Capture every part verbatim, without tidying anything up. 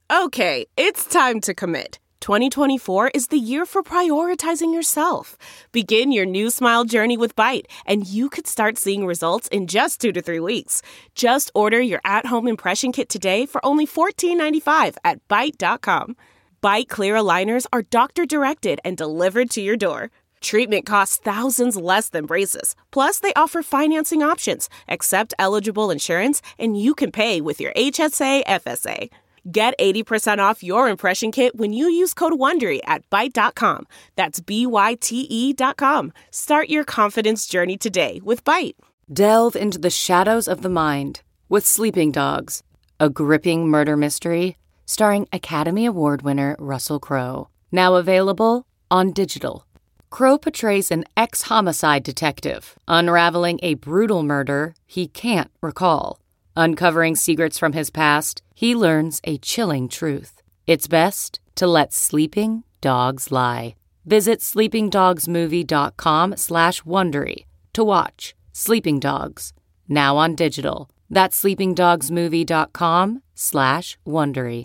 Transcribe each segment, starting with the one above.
Okay, it's time to commit. twenty twenty-four is the year for prioritizing yourself. Begin your new smile journey with Byte, and you could start seeing results in just two to three weeks. Just order your at-home impression kit today for only fourteen ninety-five at byte dot com. Byte clear aligners are doctor-directed and delivered to your door. Treatment costs thousands less than braces. Plus, they offer financing options, accept eligible insurance, and you can pay with your H S A F S A. Get eighty percent off your impression kit when you use code WONDERY at byte dot com. That's B Y T E dot com. Start your confidence journey today with Byte. Delve into the shadows of the mind with Sleeping Dogs, a gripping murder mystery starring Academy Award winner Russell Crowe. Now available on digital. Crowe portrays an ex-homicide detective unraveling a brutal murder he can't recall. Uncovering secrets from his past, he learns a chilling truth. It's best to let sleeping dogs lie. Visit sleepingdogsmovie.com slash Wondery to watch Sleeping Dogs, now on digital. That's sleepingdogsmovie.com slash Wondery.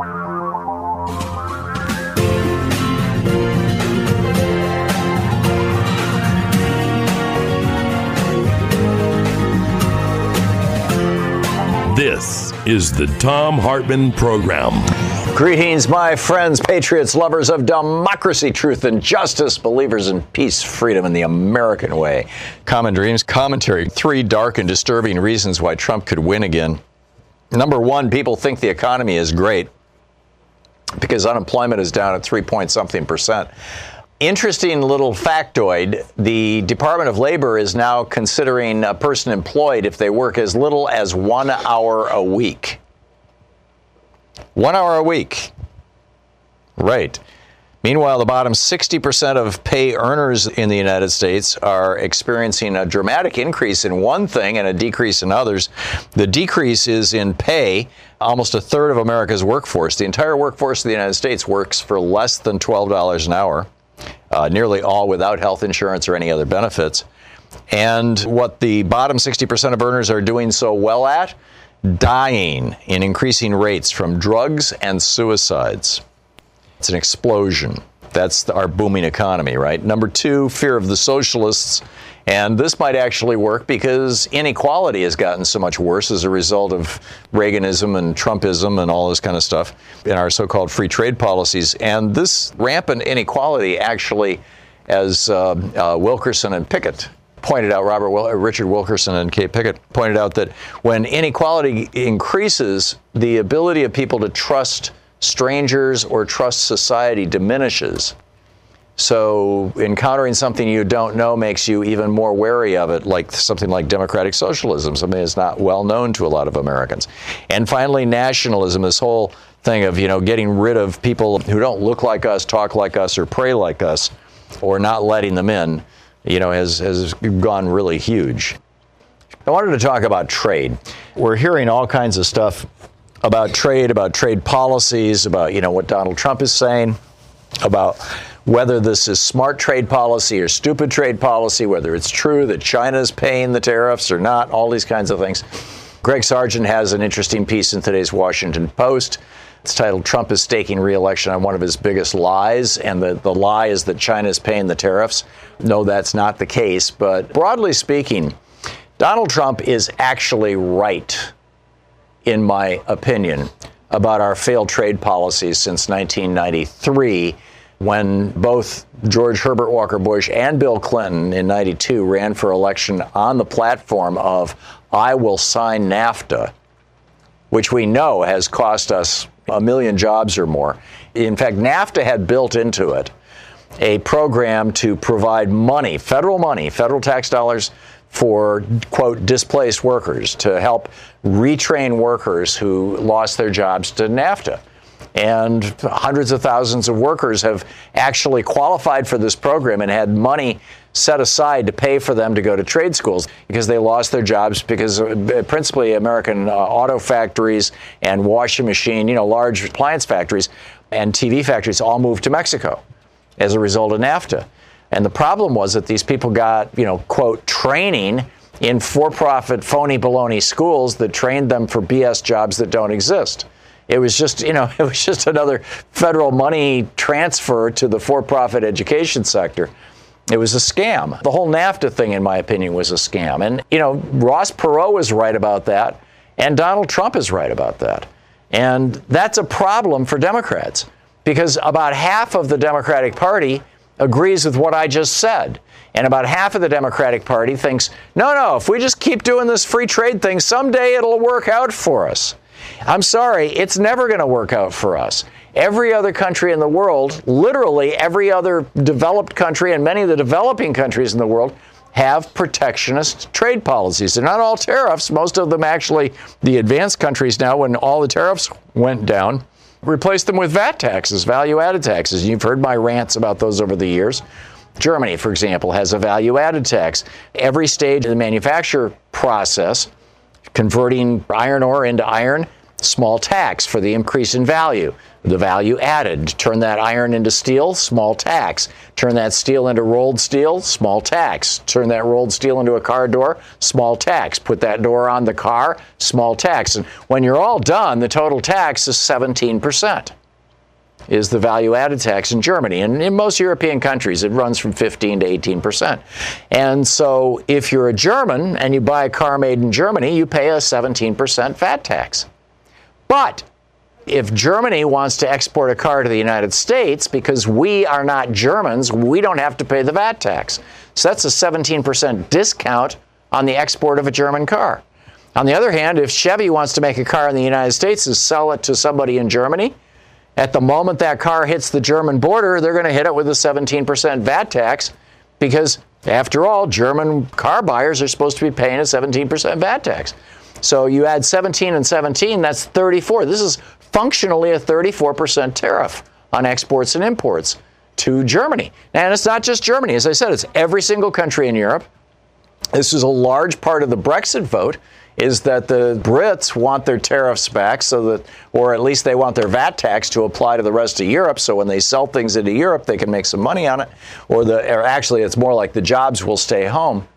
This is the Thom Hartmann Program. Greetings, my friends, patriots, lovers of democracy, truth, and justice, believers in peace, freedom, and the American way. Common Dreams commentary. Three dark and disturbing reasons why Trump could win again. Number one, people think the economy is great because unemployment is down at three point something percent. Interesting little factoid, the Department of Labor is now considering a person employed if they work as little as one hour a week. One hour a week. Right. Meanwhile, the bottom sixty percent of pay earners in the United States are experiencing a dramatic increase in one thing and a decrease in others. The decrease is in pay. Almost a third of America's workforce, the entire workforce of the United States, works for less than twelve dollars an hour. Uh, nearly all without health insurance or any other benefits. And what the bottom sixty percent of earners are doing so well at? Dying in increasing rates from drugs and suicides. It's an explosion. That's the, our booming economy, right? Number two, fear of the socialists. And this might actually work because inequality has gotten so much worse as a result of Reaganism and Trumpism and all this kind of stuff in our so-called free trade policies. And this rampant inequality actually, as uh, uh, Wilkerson and Pickett pointed out, Robert Wil- Richard Wilkerson and Kate Pickett pointed out, that when inequality increases, the ability of people to trust strangers or trust society diminishes. So encountering something you don't know makes you even more wary of it, like something like democratic socialism, something that's not well known to a lot of Americans. And finally, nationalism, this whole thing of, you know, getting rid of people who don't look like us, talk like us, or pray like us, or not letting them in, you know, has, has gone really huge. I wanted to talk about trade. We're hearing all kinds of stuff about trade, about trade policies, about, you know, what Donald Trump is saying, about whether this is smart trade policy or stupid trade policy, whether it's true that China's paying the tariffs or not, all these kinds of things. Greg Sargent has an interesting piece in today's Washington Post. It's titled, "Trump is Staking Re-Election on One of His Biggest Lies," and the, the lie is that China's paying the tariffs. No, that's not the case, but broadly speaking, Donald Trump is actually right, in my opinion, about our failed trade policies since nineteen ninety-three, when both George Herbert Walker Bush and Bill Clinton in ninety-two ran for election on the platform of, "I will sign NAFTA," which we know has cost us a million jobs or more. In fact, NAFTA had built into it a program to provide money, federal money, federal tax dollars, for, quote, displaced workers, to help retrain workers who lost their jobs to NAFTA. And hundreds of thousands of workers have actually qualified for this program and had money set aside to pay for them to go to trade schools because they lost their jobs because uh, principally American uh, auto factories and washing machine, you know, large appliance factories and T V factories all moved to Mexico as a result of NAFTA. And the problem was that these people got, you know, quote, training in for-profit phony baloney schools that trained them for B S jobs that don't exist. It was just, you know, it was just another federal money transfer to the for-profit education sector. It was a scam. The whole NAFTA thing, in my opinion, was a scam. And, you know, Ross Perot is right about that, and Donald Trump is right about that. And that's a problem for Democrats, because about half of the Democratic Party agrees with what I just said. And about half of the Democratic Party thinks, no, no, if we just keep doing this free trade thing, someday it'll work out for us. I'm sorry, it's never going to work out for us. Every other country in the world, literally every other developed country and many of the developing countries in the world, have protectionist trade policies. They're not all tariffs. Most of them actually, the advanced countries now, when all the tariffs went down, replaced them with V A T taxes, value-added taxes. You've heard my rants about those over the years. Germany, for example, has a value-added tax. Every stage of the manufacture process, converting iron ore into iron, small tax for the increase in value. The value added. Turn that iron into steel, small tax. Turn that steel into rolled steel, small tax. Turn that rolled steel into a car door, small tax. Put that door on the car, small tax. And when you're all done, the total tax is seventeen percent. Is the value-added tax in Germany. And in most European countries, it runs from fifteen to eighteen percent. And so if you're a German and you buy a car made in Germany, you pay a seventeen percent V A T tax. But if Germany wants to export a car to the United States, because we are not Germans, we don't have to pay the V A T tax. So that's a seventeen percent discount on the export of a German car. On the other hand, if Chevy wants to make a car in the United States and sell it to somebody in Germany, at the moment that car hits the German border, they're going to hit it with a seventeen percent V A T tax, because after all, German car buyers are supposed to be paying a seventeen percent V A T tax. So you add seventeen and seventeen, that's thirty-four. This is functionally a thirty-four percent tariff on exports and imports to Germany. And it's not just Germany. As I said, it's every single country in Europe. This is a large part of the Brexit vote, is that the Brits want their tariffs back, so that, or at least they want their V A T tax to apply to the rest of Europe, so when they sell things into Europe, they can make some money on it. Or, the, or actually, it's more like the jobs will stay home.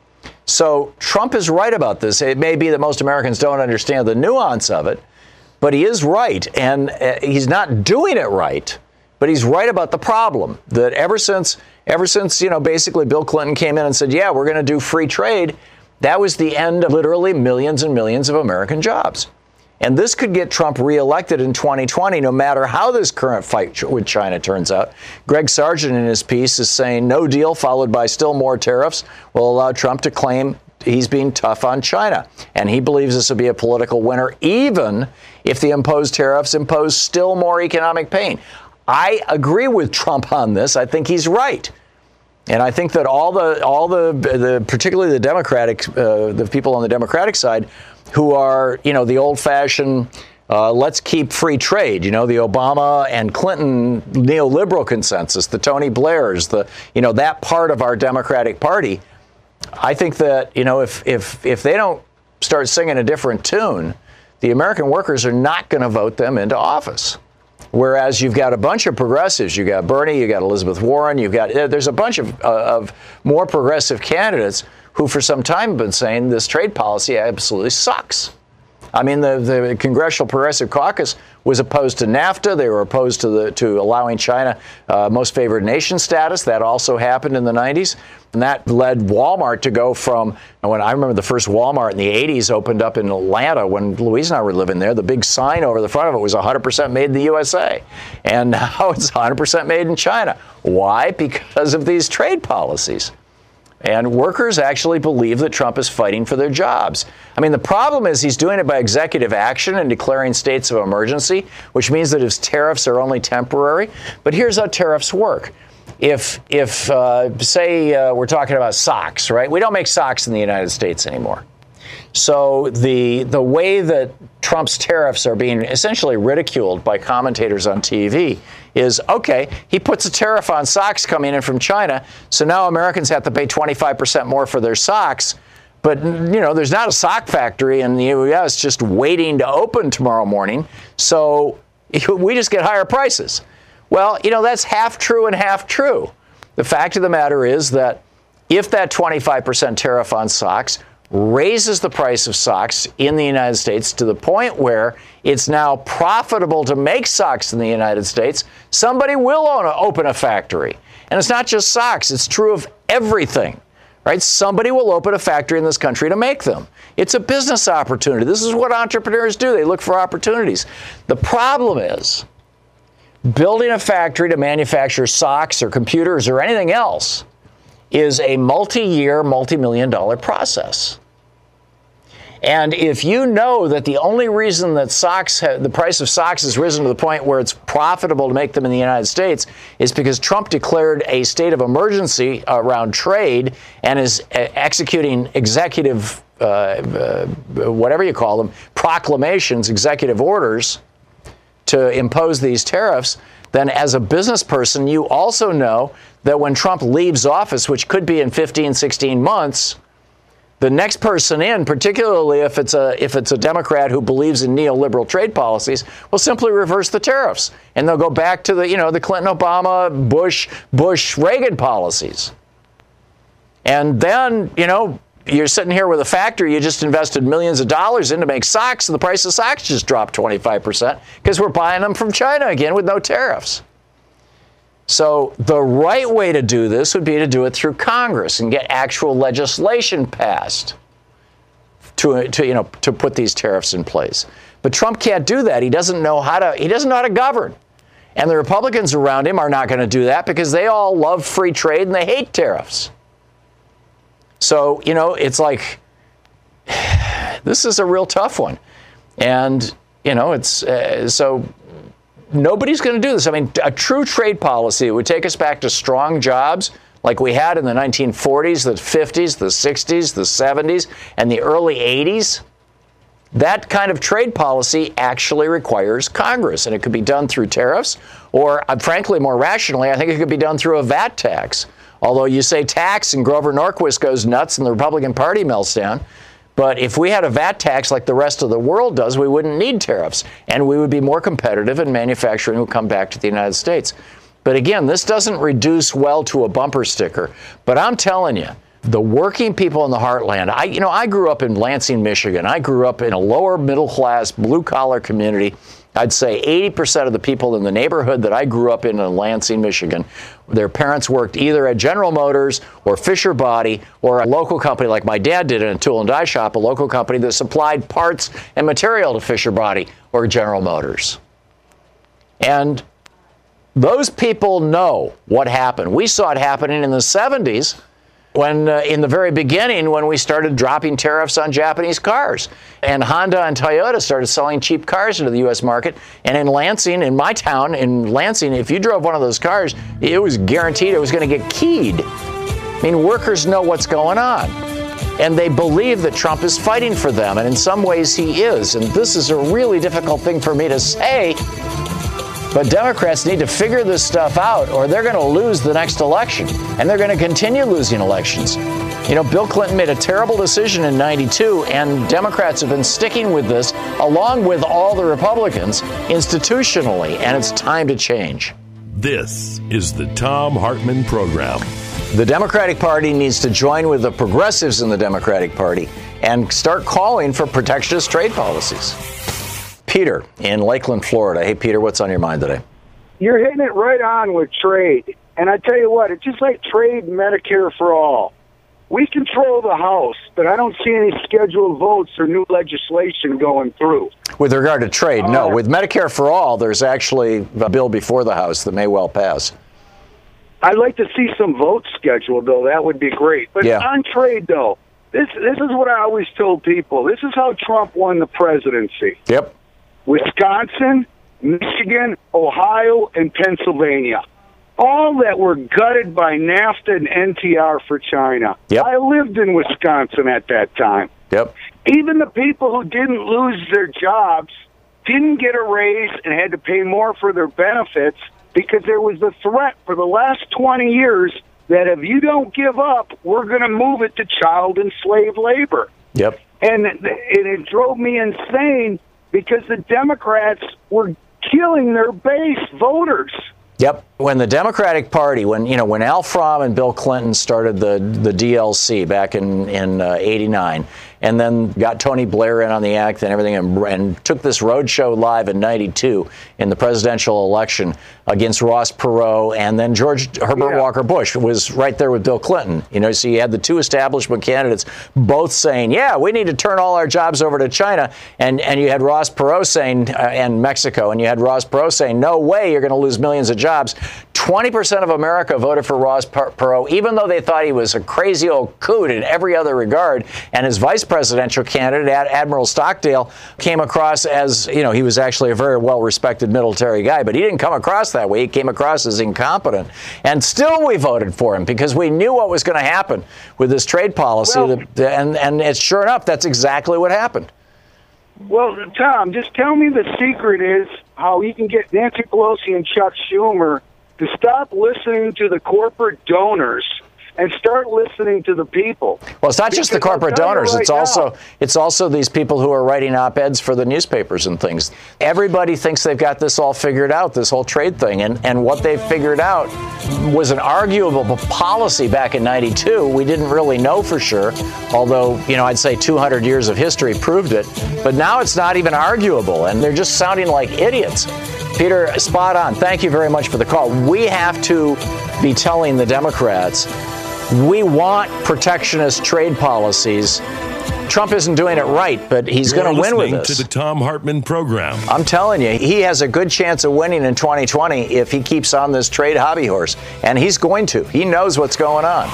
So Trump is right about this. It may be that most Americans don't understand the nuance of it, but he is right, and uh, he's not doing it right, but he's right about the problem, that ever since, ever since, you know, basically Bill Clinton came in and said, yeah, we're going to do free trade, that was the end of literally millions and millions of American jobs. And this could get Trump reelected in twenty twenty, no matter how this current fight with China turns out. Greg Sargent in his piece is saying no deal followed by still more tariffs will allow Trump to claim he's being tough on China. And he believes this will be a political winner, even if the imposed tariffs impose still more economic pain. I agree with Trump on this. I think he's right. And I think that all the, all the, the particularly the Democratic, uh, the people on the Democratic side who are, you know, the old-fashioned, uh, let's keep free trade, you know, the Obama and Clinton neoliberal consensus, the Tony Blairs, the, you know, that part of our Democratic Party. I think that, you know, if if if they don't start singing a different tune, the American workers are not going to vote them into office. Whereas you've got a bunch of progressives, you've got Bernie, you've got Elizabeth Warren, you've got, there's a bunch of, uh, of more progressive candidates who for some time have been saying this trade policy absolutely sucks. I mean, the, the Congressional Progressive Caucus was opposed to NAFTA. They were opposed to the to allowing China uh, most favored nation status. That also happened in the nineties. And that led Walmart to go from, when I remember the first Walmart in the eighties opened up in Atlanta when Louise and I were living there, the big sign over the front of it was one hundred percent made in the U S A. And now it's one hundred percent made in China. Why? Because of these trade policies. And workers actually believe that Trump is fighting for their jobs. I mean, the problem is he's doing it by executive action and declaring states of emergency, which means that his tariffs are only temporary. But here's how tariffs work. If, if uh, say, uh, we're talking about socks, right? We don't make socks in the United States anymore. So the the way that Trump's tariffs are being essentially ridiculed by commentators on T V is, okay, he puts a tariff on socks coming in from China, so now Americans have to pay twenty-five percent more for their socks. But, you know, there's not a sock factory in the U S just waiting to open tomorrow morning, so we just get higher prices. Well, you know, that's half true and half true. The fact of the matter is that if that twenty-five percent tariff on socks raises the price of socks in the United States to the point where it's now profitable to make socks in the United States, somebody will own a, open a factory. And it's not just socks. It's true of everything, right? Somebody will open a factory in this country to make them. It's a business opportunity. This is what entrepreneurs do. They look for opportunities. The problem is building a factory to manufacture socks or computers or anything else is a multi-year, multi-million dollar process. And if you know that the only reason that socks, ha- the price of socks has risen to the point where it's profitable to make them in the United States is because Trump declared a state of emergency around trade and is uh, executing executive, uh, uh, whatever you call them, proclamations, executive orders to impose these tariffs, then as a business person, you also know that when Trump leaves office, which could be in fifteen, sixteen months, the next person in, particularly if it's a if it's a Democrat who believes in neoliberal trade policies, will simply reverse the tariffs. And they'll go back to the, you know, the Clinton, Obama, Bush, Bush, Reagan policies. And then, you know, you're sitting here with a factory you just invested millions of dollars in to make socks, and the price of socks just dropped twenty-five percent because we're buying them from China again with no tariffs. So the right way to do this would be to do it through Congress and get actual legislation passed to, to, you know, to put these tariffs in place. But Trump can't do that. He doesn't know how to, he doesn't know how to govern. And the Republicans around him are not going to do that because they all love free trade and they hate tariffs. So, you know, it's like, this is a real tough one. And, you know, it's, uh, so nobody's going to do this. I mean, a true trade policy would take us back to strong jobs like we had in the nineteen forties, the fifties, the sixties, the seventies, and the early eighties. That kind of trade policy actually requires Congress, and it could be done through tariffs, or uh, frankly, more rationally, I think it could be done through a V A T tax. Although you say tax and Grover Norquist goes nuts and the Republican Party melts down. But if we had a V A T tax like the rest of the world does, we wouldn't need tariffs, and we would be more competitive, and manufacturing would come back to the United States. But again, this doesn't reduce well to a bumper sticker. But I'm telling you, the working people in the heartland, I, you know, I grew up in Lansing, Michigan. I grew up in a lower middle class, blue collar community. I'd say eighty percent of the people in the neighborhood that I grew up in in Lansing, Michigan, their parents worked either at General Motors or Fisher Body or a local company like my dad did in a tool and die shop, a local company that supplied parts and material to Fisher Body or General Motors. And those people know what happened. We saw it happening in the seventies. When, uh, in the very beginning, when we started dropping tariffs on Japanese cars, and Honda and Toyota started selling cheap cars into the U S market. And in Lansing, in my town, in Lansing, if you drove one of those cars, it was guaranteed it was going to get keyed. I mean, workers know what's going on. And they believe that Trump is fighting for them. And in some ways, he is. And this is a really difficult thing for me to say. But Democrats need to figure this stuff out, or they're going to lose the next election, and they're going to continue losing elections. You know, Bill Clinton made a terrible decision in ninety-two, and Democrats have been sticking with this, along with all the Republicans, institutionally, and it's time to change. This is the Thom Hartmann Program. The Democratic Party needs to join with the progressives in the Democratic Party and start calling for protectionist trade policies. Peter in Lakeland, Florida. Hey, Peter, what's on your mind today? You're hitting it right on with trade. And I tell you what, it's just like trade Medicare for all. We control the House, but I don't see any scheduled votes or new legislation going through. With regard to trade, uh, no. With Medicare for all, there's actually a bill before the House that may well pass. I'd like to see some votes scheduled, though. That would be great. But yeah. On trade, though, this this is what I always told people. This is how Trump won the presidency. Yep. Wisconsin, Michigan, Ohio, and Pennsylvania. All that were gutted by NAFTA and N T R for China. Yep. I lived in Wisconsin at that time. Yep. Even the people who didn't lose their jobs didn't get a raise and had to pay more for their benefits because there was the threat for the last twenty years that if you don't give up, we're going to move it to child and slave labor. Yep. And it, it drove me insane because the Democrats were killing their base voters. Yep. when the Democratic Party, when you know, when Al Fromm and Bill Clinton started the the D L C back in in uh, eighty-nine, and then got Tony Blair in on the act and everything, and, and took this roadshow live in ninety-two in the presidential election against Ross Perot, and then George Herbert yeah. Walker Bush was right there with Bill Clinton. You know, so you had the two establishment candidates both saying, "Yeah, we need to turn all our jobs over to China," and and you had Ross Perot saying, uh, and Mexico, and you had Ross Perot saying, "No way, you're going to lose millions of jobs." twenty percent of America voted for Ross Perot, even though they thought he was a crazy old coot in every other regard. And his vice presidential candidate, Ad- Admiral Stockdale, came across as, you know, he was actually a very well-respected military guy, but he didn't come across that way. He came across as incompetent. And still we voted for him because we knew what was going to happen with this trade policy. Well, that, and, and it's sure enough, that's exactly what happened. Well, Tom, just tell me the secret is how you can get Nancy Pelosi and Chuck Schumer to stop listening to the corporate donors and start listening to the people. Well, it's not just the corporate donors. Right it's now, also it's also these people who are writing op-eds for the newspapers and things. Everybody thinks they've got this all figured out, this whole trade thing. And, and what they've figured out was an arguable policy back in ninety-two. We didn't really know for sure, although, you know, I'd say two hundred years of history proved it. But now it's not even arguable, and they're just sounding like idiots. Peter, spot on. Thank you very much for the call. We have to be telling the Democrats we want protectionist trade policies. Trump isn't doing it right, but he's going to win with this. To the Thom Hartmann program. I'm telling you, he has a good chance of winning in twenty twenty if he keeps on this trade hobby horse, and he's going to. He knows what's going on.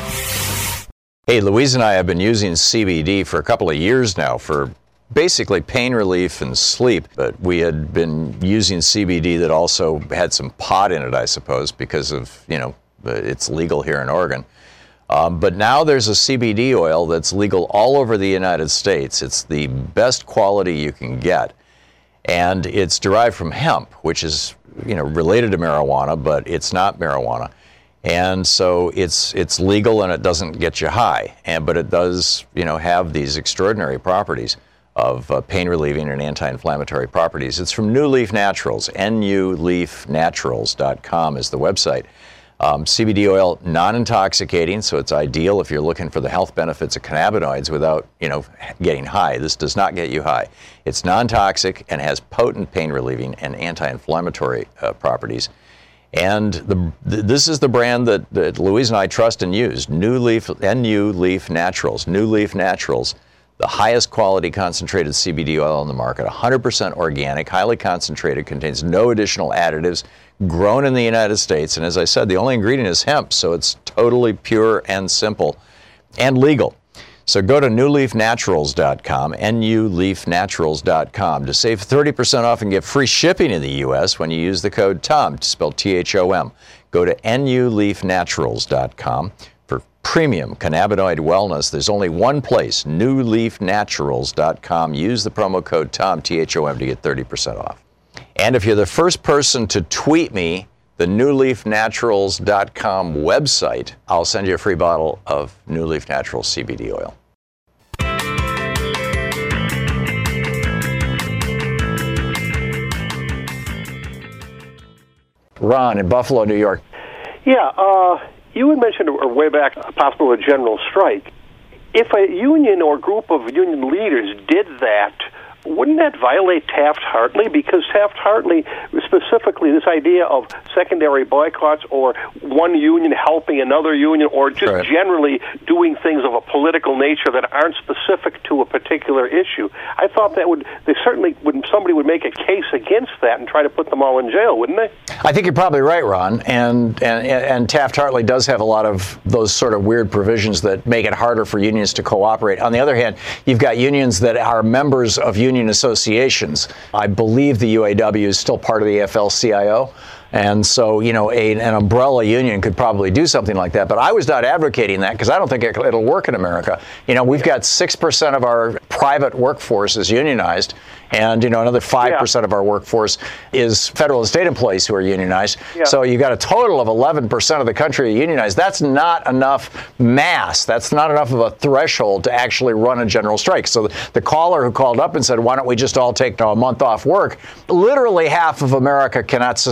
Hey, Louise and I have been using C B D for a couple of years now for basically pain relief and sleep, but we had been using C B D that also had some pot in it, I suppose, because of, you know, it's legal here in Oregon. Um, but now there's a C B D oil that's legal all over the United States. It's the best quality you can get. And it's derived from hemp, which is, you know, related to marijuana, but it's not marijuana. And so it's it's legal and it doesn't get you high. And but it does, you know, have these extraordinary properties of uh, pain relieving and anti-inflammatory properties. It's from New Leaf Naturals. N U leaf naturals dot com is the website. Um, C B D oil, non-intoxicating, so it's ideal if you're looking for the health benefits of cannabinoids without, you know, getting high. This does not get you high. It's non-toxic and has potent pain-relieving and anti-inflammatory uh, properties. And the, th- this is the brand that, that Louise and I trust and use, New Leaf, N U Leaf Naturals. New Leaf Naturals, the highest quality concentrated C B D oil on the market, one hundred percent organic, highly concentrated, contains no additional additives, grown in the United States. And as I said, the only ingredient is hemp, so it's totally pure and simple and legal. So go to new leaf naturals dot com, N U leaf naturals dot com, to save thirty percent off and get free shipping in the U S when you use the code TOM, spelled T H O M. Go to N U leaf naturals dot com. For premium cannabinoid wellness, there's only one place, new leaf naturals dot com. Use the promo code TOM, T H O M, to get thirty percent off. And if you're the first person to tweet me the new leaf naturals dot com website, I'll send you a free bottle of New Leaf Naturals C B D oil. Ron in Buffalo, New York. Yeah, uh, you had mentioned way back a possible a general strike. If a union or group of union leaders did that, wouldn't that violate Taft-Hartley? Because Taft-Hartley, specifically this idea of secondary boycotts or one union helping another union or just right. generally doing things of a political nature that aren't specific to a particular issue. I thought that would, they certainly would, somebody would make a case against that and try to put them all in jail, wouldn't they? I think you're probably right, Ron. And, and, and Taft-Hartley does have a lot of those sort of weird provisions that make it harder for unions to cooperate. On the other hand, you've got unions that are members of union associations. I believe the U A W is still part of the A F L C I O. And so, you know, a, an umbrella union could probably do something like that. But I was not advocating that because I don't think it, it'll work in America. You know, we've got six percent of our private workforce is unionized. And, you know, another five percent yeah. of our workforce is federal and state employees who are unionized. Yeah. So you've got a total of eleven percent of the country unionized. That's not enough mass. That's not enough of a threshold to actually run a general strike. So the, the caller who called up and said, why don't we just all take a month off work? Literally half of America cannot sustain a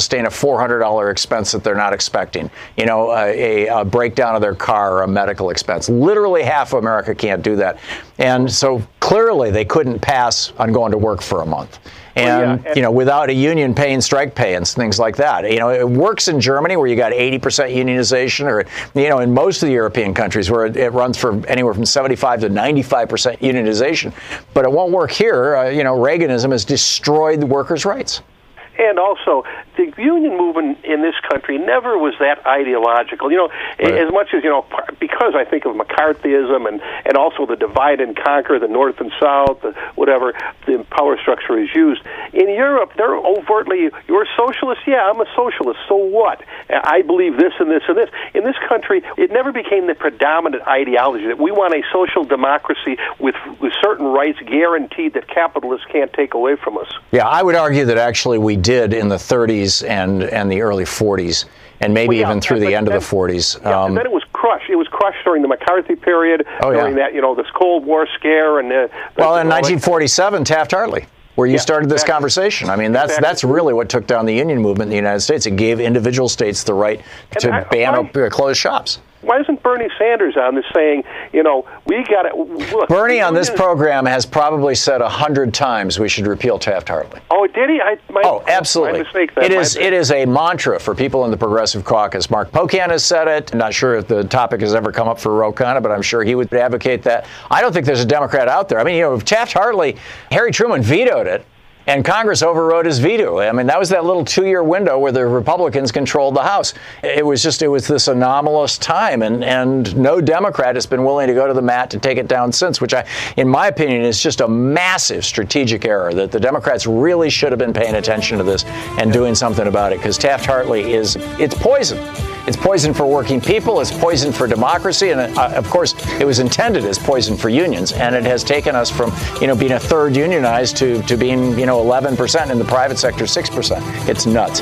four hundred dollars expense that they're not expecting. You know, a, a breakdown of their car or a medical expense. Literally half of America can't do that. And so clearly they couldn't pass on going to work for a month. And, well, yeah, and, you know, without a union paying strike pay and things like that. You know, it works in Germany where you got eighty percent unionization, or, you know, in most of the European countries where it, it runs for anywhere from seventy-five to ninety-five percent unionization. But it won't work here. Uh, you know, Reaganism has destroyed the workers' rights. And also, the union movement in this country never was that ideological. You know, right. as much as, you know, because I think of McCarthyism and, and also the divide and conquer, the North and South, the, whatever the power structure is used. In Europe, they're overtly, you're a socialist? Yeah, I'm a socialist. So what? I believe this and this and this. In this country, it never became the predominant ideology that we want a social democracy with, with certain rights guaranteed that capitalists can't take away from us. Yeah, I would argue that actually we did in the thirties and, and the early forties, and maybe well, yeah, even through the end then, of the forties. Yeah, um, and then it was crushed. It was crushed during the McCarthy period, oh, during yeah. that, you know, this Cold War scare. and uh, Well, in nineteen forty-seven, Taft-Hartley, where you yeah, started this exactly. conversation. I mean, that's exactly. that's really what took down the union movement in the United States. It gave individual states the right and to I, ban or uh, close shops. Why isn't Bernie Sanders on this saying, you know, we got to look? Bernie on this program has probably said a hundred times we should repeal Taft-Hartley. Oh, did he? I, my, oh, absolutely. My mistake, that it is. It is a mantra for people in the Progressive Caucus. Mark Pocan has said it. I'm not sure if the topic has ever come up for Ro Khanna, but I'm sure he would advocate that. I don't think there's a Democrat out there. I mean, you know, Taft-Hartley, Harry Truman vetoed it. And Congress overrode his veto. I mean, that was that little two-year window where the Republicans controlled the House. It was just, it was this anomalous time, and, and no Democrat has been willing to go to the mat to take it down since, which I, in my opinion, is just a massive strategic error that the Democrats really should have been paying attention to this and doing something about it, because Taft-Hartley is, it's poison. It's poison for working people. It's poison for democracy. And, uh, of course, it was intended as poison for unions. And it has taken us from, you know, being a third unionized to, to being, you know, eleven percent in the private sector, six percent. It's nuts.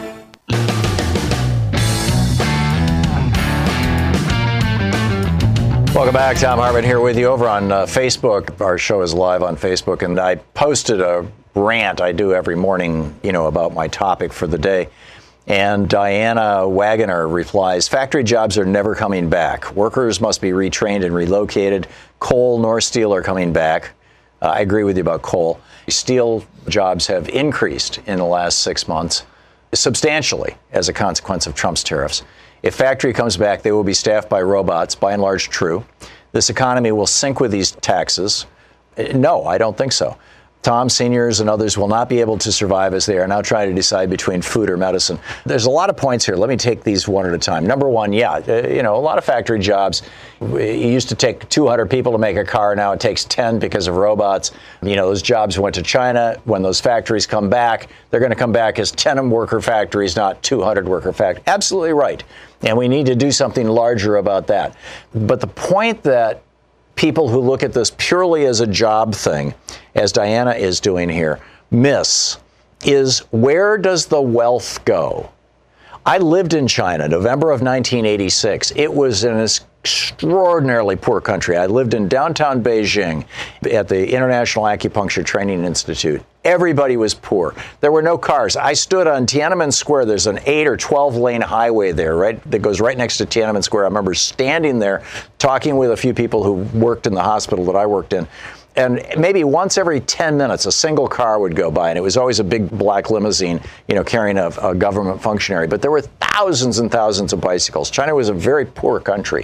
Welcome back. Thom Hartmann here with you over on uh, Facebook. Our show is live on Facebook. And I posted a rant I do every morning, you know, about my topic for the day. And Diana Wagoner replies, factory jobs are never coming back. Workers must be retrained and relocated. Coal nor steel are coming back. Uh, I agree with you about coal. Steel jobs have increased in the last six months substantially as a consequence of Trump's tariffs. If factory comes back, they will be staffed by robots, by and large true. This economy will sink with these taxes. No, I don't think so. Tom, seniors and others will not be able to survive as they are now trying to decide between food or medicine. There's a lot of points here. Let me take these one at a time. Number one, yeah, uh, you know, a lot of factory jobs. It used to take two hundred people to make a car. Now it takes ten because of robots. You know, those jobs went to China. When those factories come back, they're going to come back as ten worker factories, not two hundred worker factories. Absolutely right. And we need to do something larger about that. But the point that people who look at this purely as a job thing, as Diana is doing here, miss is, where does the wealth go? I lived in China, November of nineteen eighty-six. It was an extraordinarily poor country. I lived in downtown Beijing at the International Acupuncture Training Institute. Everybody was poor. There were no cars. I stood on Tiananmen Square. There's an eight or twelve lane highway there, right, that goes right next to Tiananmen Square. I remember standing there talking with a few people who worked in the hospital that I worked in. And maybe once every ten minutes, a single car would go by, and it was always a big black limousine, you know, carrying a, a government functionary. But there were thousands and thousands of bicycles. China was a very poor country.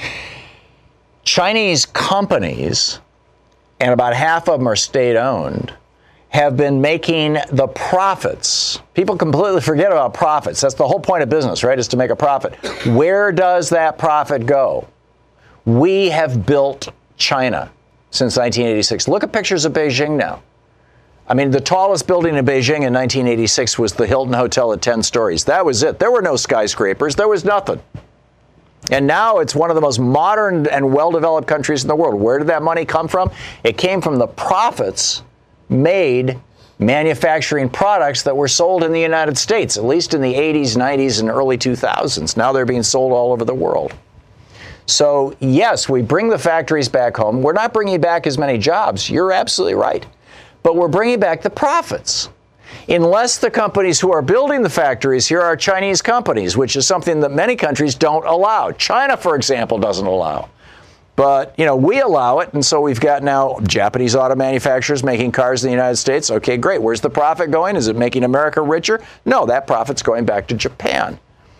Chinese companies, and about half of them are state-owned, have been making the profits. People completely forget about profits. That's the whole point of business, right, is to make a profit. Where does that profit go? We have built China since nineteen eighty-six. Look at pictures of Beijing now. I mean, the tallest building in Beijing in nineteen eighty-six was the Hilton Hotel at ten stories. That was it. There were no skyscrapers. There was nothing. And now it's one of the most modern and well-developed countries in the world. Where did that money come from? It came from the profits made manufacturing products that were sold in the United States, at least in the eighties, nineties, and early two thousands. Now they're being sold all over the world. So, yes, we bring the factories back home. We're not bringing back as many jobs. You're absolutely right. But we're bringing back the profits. unless the companies who are building the factories here are Chinese companies, which is something that many countries don't allow. China, for example, doesn't allow. But, you know, we allow it, and so we've got now Japanese auto manufacturers making cars in the United States. Okay, great. Where's the profit going? Is it making America richer? No, that profit's going back to Japan.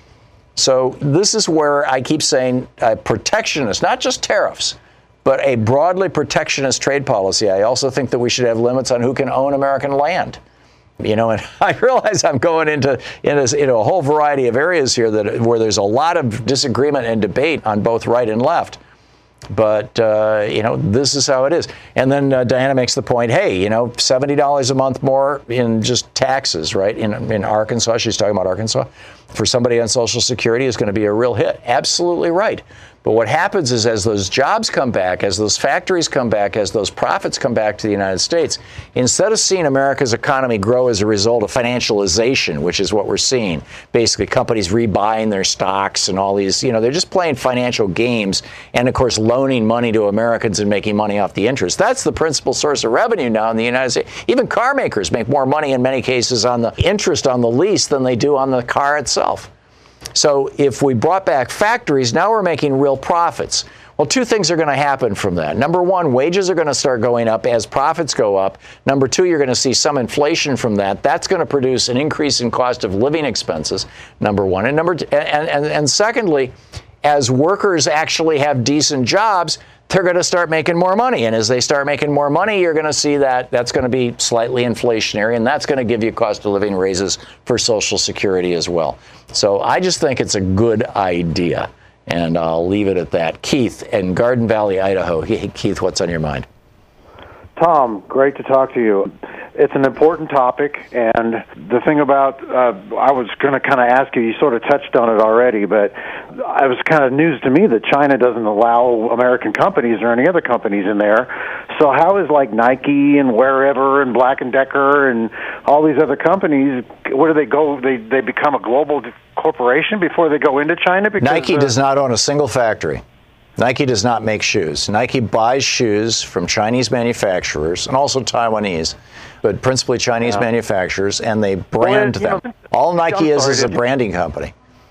So this is where I keep saying uh, protectionist, not just tariffs, but a broadly protectionist trade policy. I also think that we should have limits on who can own American land. You know, and I realize I'm going into, into, into a whole variety of areas here that where there's a lot of disagreement and debate on both right and left. But, uh, you know, this is how it is. And then uh, Diana makes the point, hey, you know, seventy dollars a month more in just taxes, right, in, in Arkansas. She's talking about Arkansas. For somebody on Social Security is going to be a real hit. Absolutely right. But what happens is as those jobs come back, as those factories come back, as those profits come back to the United States, instead of seeing America's economy grow as a result of financialization, which is what we're seeing, basically companies rebuying their stocks and all these, you know, they're just playing financial games and, of course, loaning money to Americans and making money off the interest. That's the principal source of revenue now in the United States. Even car makers make more money in many cases on the interest on the lease than they do on the car itself. So if we brought back factories, now we're making real profits. Well, two things are going to happen from that. Number one, wages are going to start going up as profits go up. Number two, you're going to see some inflation from that. That's going to produce an increase in cost of living expenses, number one. And number two, and, and, and secondly, as workers actually have decent jobs, they're going to start making more money. And as they start making more money, you're going to see that that's going to be slightly inflationary, and that's going to give you cost of living raises for Social Security as well. So I just think it's a good idea, and I'll leave it at that. Keith in Garden Valley, Idaho. Keith, what's on your mind? Tom, great to talk to you. It's an important topic, and the thing about, uh, I was going to kind of ask you, you sort of touched on it already, but it was kind of news to me that China doesn't allow American companies or any other companies in there. So how is like Nike and Wherever and Black and Decker and all these other companies, where do they go? They they become a global corporation before they go into China? Because Nike uh, does not own a single factory. Nike does not make shoes. Nike buys shoes from Chinese manufacturers and also Taiwanese, but principally Chinese yeah. manufacturers, and they brand well, them. Know, All Nike is is a branding company.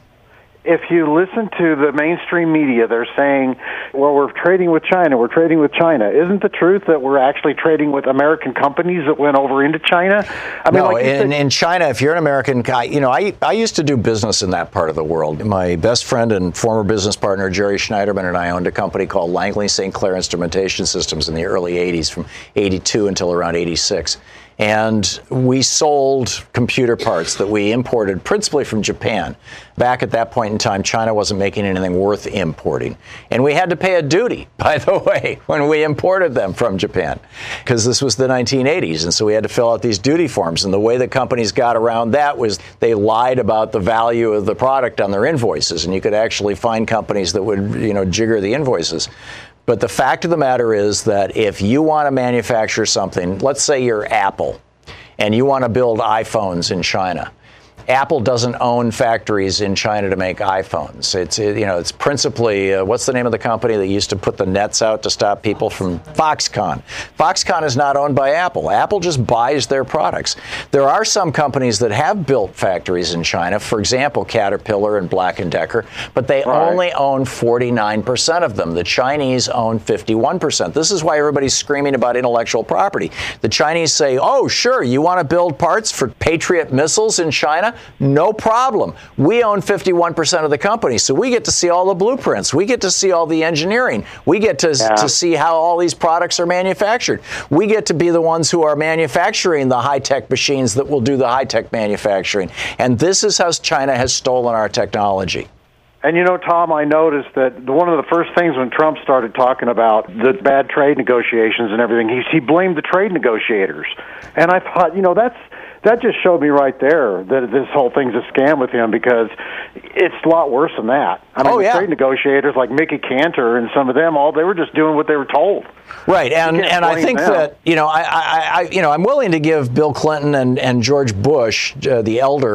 If you listen to the mainstream media, they're saying, well, we're trading with China, we're trading with China. Isn't the truth that we're actually trading with American companies that went over into China? I mean, no, like in, said, in China, if you're an American guy, you know, I, I used to do business in that part of the world. My best friend and former business partner, Jerry Schneiderman, and I owned a company called Langley Saint Clair Instrumentation Systems in the early eighties, from eighty-two until around eighty-six. And we sold computer parts that we imported principally from Japan. Back at that point in time, China wasn't making anything worth importing. And we had to pay a duty, by the way, when we imported them from Japan, because this was the nineteen eighties. And so we had to fill out these duty forms. And the way that companies got around that was they lied about the value of the product on their invoices. And you could actually find companies that would, you know, jigger the invoices. But the fact of the matter is that if you want to manufacture something, let's say you're Apple, and you want to build iPhones in China, Apple doesn't own factories in China to make iPhones. It's, you know, it's principally, uh, what's the name of the company that used to put the nets out to stop people from Foxconn? Foxconn is not owned by Apple. Apple just buys their products. There are some companies that have built factories in China, for example, Caterpillar and Black and Decker, but they right. only own forty-nine percent of them. The Chinese own fifty-one percent. This is why everybody's screaming about intellectual property. The Chinese say, oh, sure, you want to build parts for Patriot missiles in China? No problem. We own fifty-one percent of the company, so we get to see all the blueprints. We get to see all the engineering. We get to, yeah. to see how all these products are manufactured. We get to be the ones who are manufacturing the high-tech machines that will do the high-tech manufacturing. And this is how China has stolen our technology. And, you know, Tom, I noticed that one of the first things when Trump started talking about the bad trade negotiations and everything, he, he blamed the trade negotiators. And I thought, you know, that's that just showed me right there that this whole thing's a scam with him, because it's a lot worse than that. I mean, oh, yeah. the trade negotiators like Mickey Cantor and some of them, all they were just doing what they were told. Right, and and I think them. that, you know, I, I, I you know I'm willing to give Bill Clinton and, and George Bush, uh, the elder,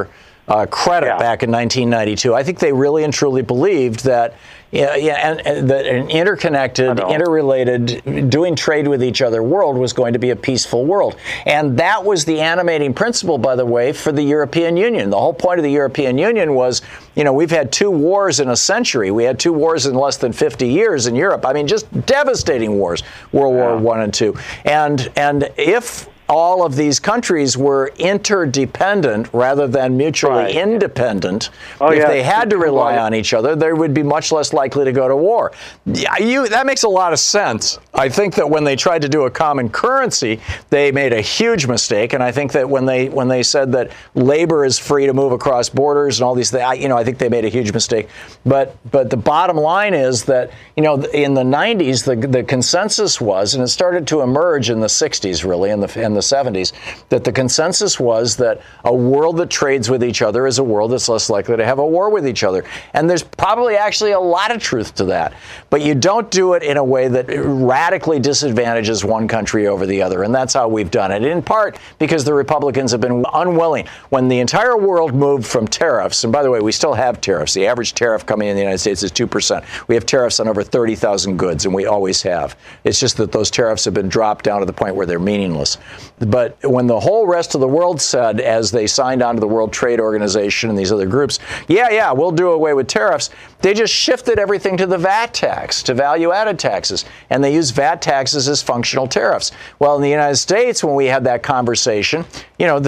uh, credit yeah. back in nineteen ninety-two. I think they really and truly believed that, yeah, yeah, and, and that an interconnected, interrelated, doing trade with each other world was going to be a peaceful world. And that was the animating principle, by the way, for the European Union. The whole point of the European Union was, you know, we've had two wars in a century. We had two wars in less than fifty years in Europe. I mean, just devastating wars, World yeah. War One and Two. And and if all of these countries were interdependent rather than mutually right. independent, oh, if yeah. they had to rely on each other, they would be much less likely to go to war. You, that makes a lot of sense. I think that when they tried to do a common currency, they made a huge mistake. And I think that when they when they said that labor is free to move across borders and all these things, I, you know, I think they made a huge mistake. But but the bottom line is that, you know, in the nineties, the the consensus was, and it started to emerge in the sixties, really, in the in the seventies, that the consensus was that a world that trades with each other is a world that's less likely to have a war with each other. And there's probably actually a lot of truth to that. But you don't do it in a way that radically disadvantages one country over the other. And that's how we've done it, in part because the Republicans have been unwilling. When the entire world moved from tariffs, and by the way, we still have tariffs. The average tariff coming in the United States is two percent. We have tariffs on over thirty thousand goods, and we always have. It's just that those tariffs have been dropped down to the point where they're meaningless. But when the whole rest of the world said, as they signed on to the World Trade Organization and these other groups, yeah, yeah, we'll do away with tariffs, they just shifted everything to the V A T tax, to value-added taxes, and they use V A T taxes as functional tariffs. Well, in the United States, when we had that conversation, you know,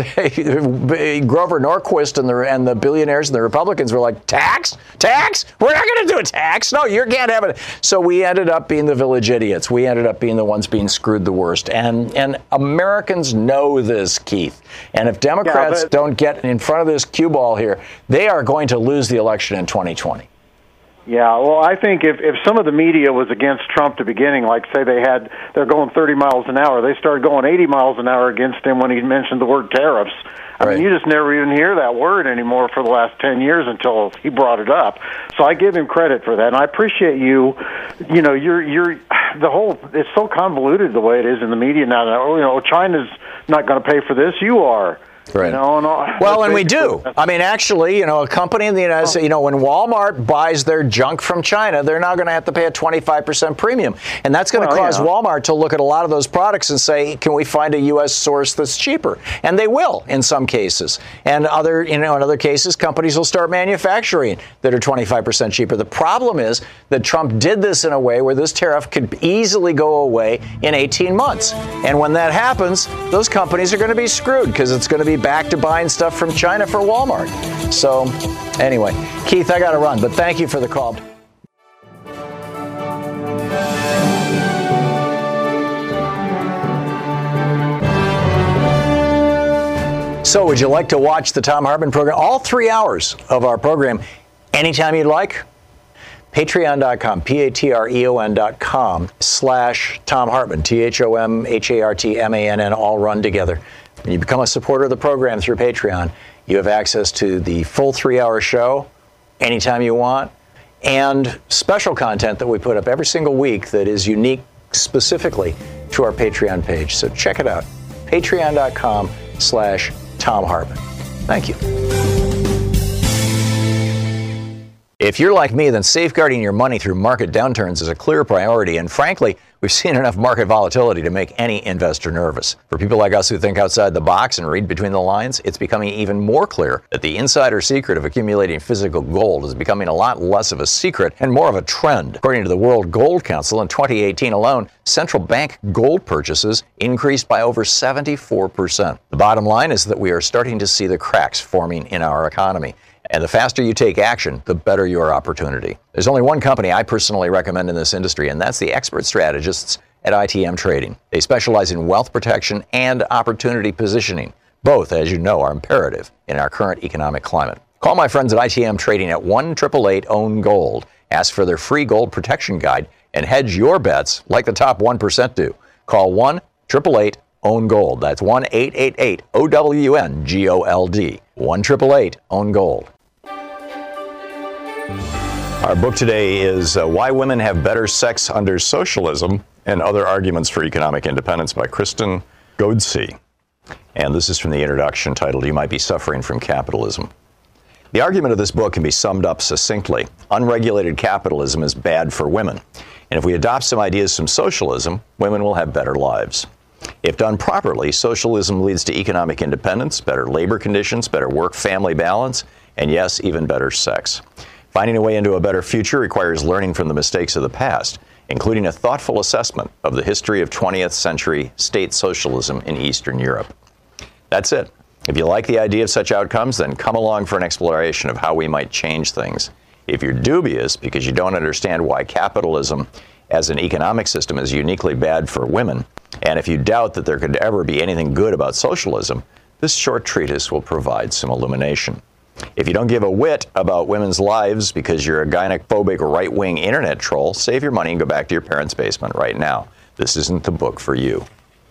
the, Grover Norquist and the, and the billionaires and the Republicans were like, tax? Tax? We're not going to do a tax. No, you can't have it. So we ended up being the village idiots. We ended up being the ones being screwed the worst. And, and Americans know this, Keith. And if Democrats yeah, but- don't get in front of this cue ball here, they are going to lose the election in twenty twenty. Yeah, well, I think if, if some of the media was against Trump to beginning, like say they had, they're going thirty miles an hour, they started going eighty miles an hour against him when he mentioned the word tariffs. I right. mean, you just never even hear that word anymore for the last ten years until he brought it up. So I give him credit for that, and I appreciate you. You know, you're you're the whole. It's so convoluted the way it is in the media now. That, you know, China's not going to pay for this. You are. Right. You know, and all, well, and we do. I mean, actually, you know, a company in the United States, you know, when Walmart buys their junk from China, they're now going to have to pay a twenty-five percent premium. And that's going to well, cause yeah. Walmart to look at a lot of those products and say, can we find a U S source that's cheaper? And they will in some cases. And other, you know, in other cases, companies will start manufacturing that are twenty-five percent cheaper. The problem is that Trump did this in a way where this tariff could easily go away in eighteen months. And when that happens, those companies are going to be screwed because it's going to be back to buying stuff from China for Walmart. So anyway, Keith, I got to run, but thank you for the call. So would you like to watch the Thom Hartmann program, all three hours of our program, anytime you'd like? Patreon.com, P-A-T-R-E-O-N dot com slash Thom Hartmann, T H O M H A R T M A N N, all run together. When you become a supporter of the program through Patreon, you have access to the full three-hour show anytime you want, and special content that we put up every single week that is unique specifically to our Patreon page. So check it out, patreon.com slash Thom Hartmann. Thank you. If you're like me, then safeguarding your money through market downturns is a clear priority, and frankly, we've seen enough market volatility to make any investor nervous. For people like us who think outside the box and read between the lines, it's becoming even more clear that the insider secret of accumulating physical gold is becoming a lot less of a secret and more of a trend. According to the World Gold Council, in twenty eighteen alone, central bank gold purchases increased by over seventy-four percent. The bottom line is that we are starting to see the cracks forming in our economy. And the faster you take action, the better your opportunity. There's only one company I personally recommend in this industry, and that's the expert strategists at I T M Trading. They specialize in wealth protection and opportunity positioning. Both, as you know, are imperative in our current economic climate. Call my friends at I T M Trading at one eight eight eight own gold. Ask for their free gold protection guide and hedge your bets like the top one percent do. Call one eight eight eight own gold. That's one eight eight eight O W N G O L D. one eight eight eight own gold. Our book today is uh, Why Women Have Better Sex Under Socialism and Other Arguments for Economic Independence by Kristen Godsey. And this is from the introduction titled, You Might Be Suffering from Capitalism. The argument of this book can be summed up succinctly. Unregulated capitalism is bad for women. And if we adopt some ideas from socialism, women will have better lives. If done properly, socialism leads to economic independence, better labor conditions, better work-family balance, and yes, even better sex. Finding a way into a better future requires learning from the mistakes of the past, including a thoughtful assessment of the history of twentieth century state socialism in Eastern Europe. That's it. If you like the idea of such outcomes, then come along for an exploration of how we might change things. If you're dubious because you don't understand why capitalism as an economic system is uniquely bad for women, and if you doubt that there could ever be anything good about socialism, this short treatise will provide some illumination. If you don't give a whit about women's lives because you're a gynecophobic right-wing internet troll, save your money and go back to your parents' basement right now. This isn't the book for you.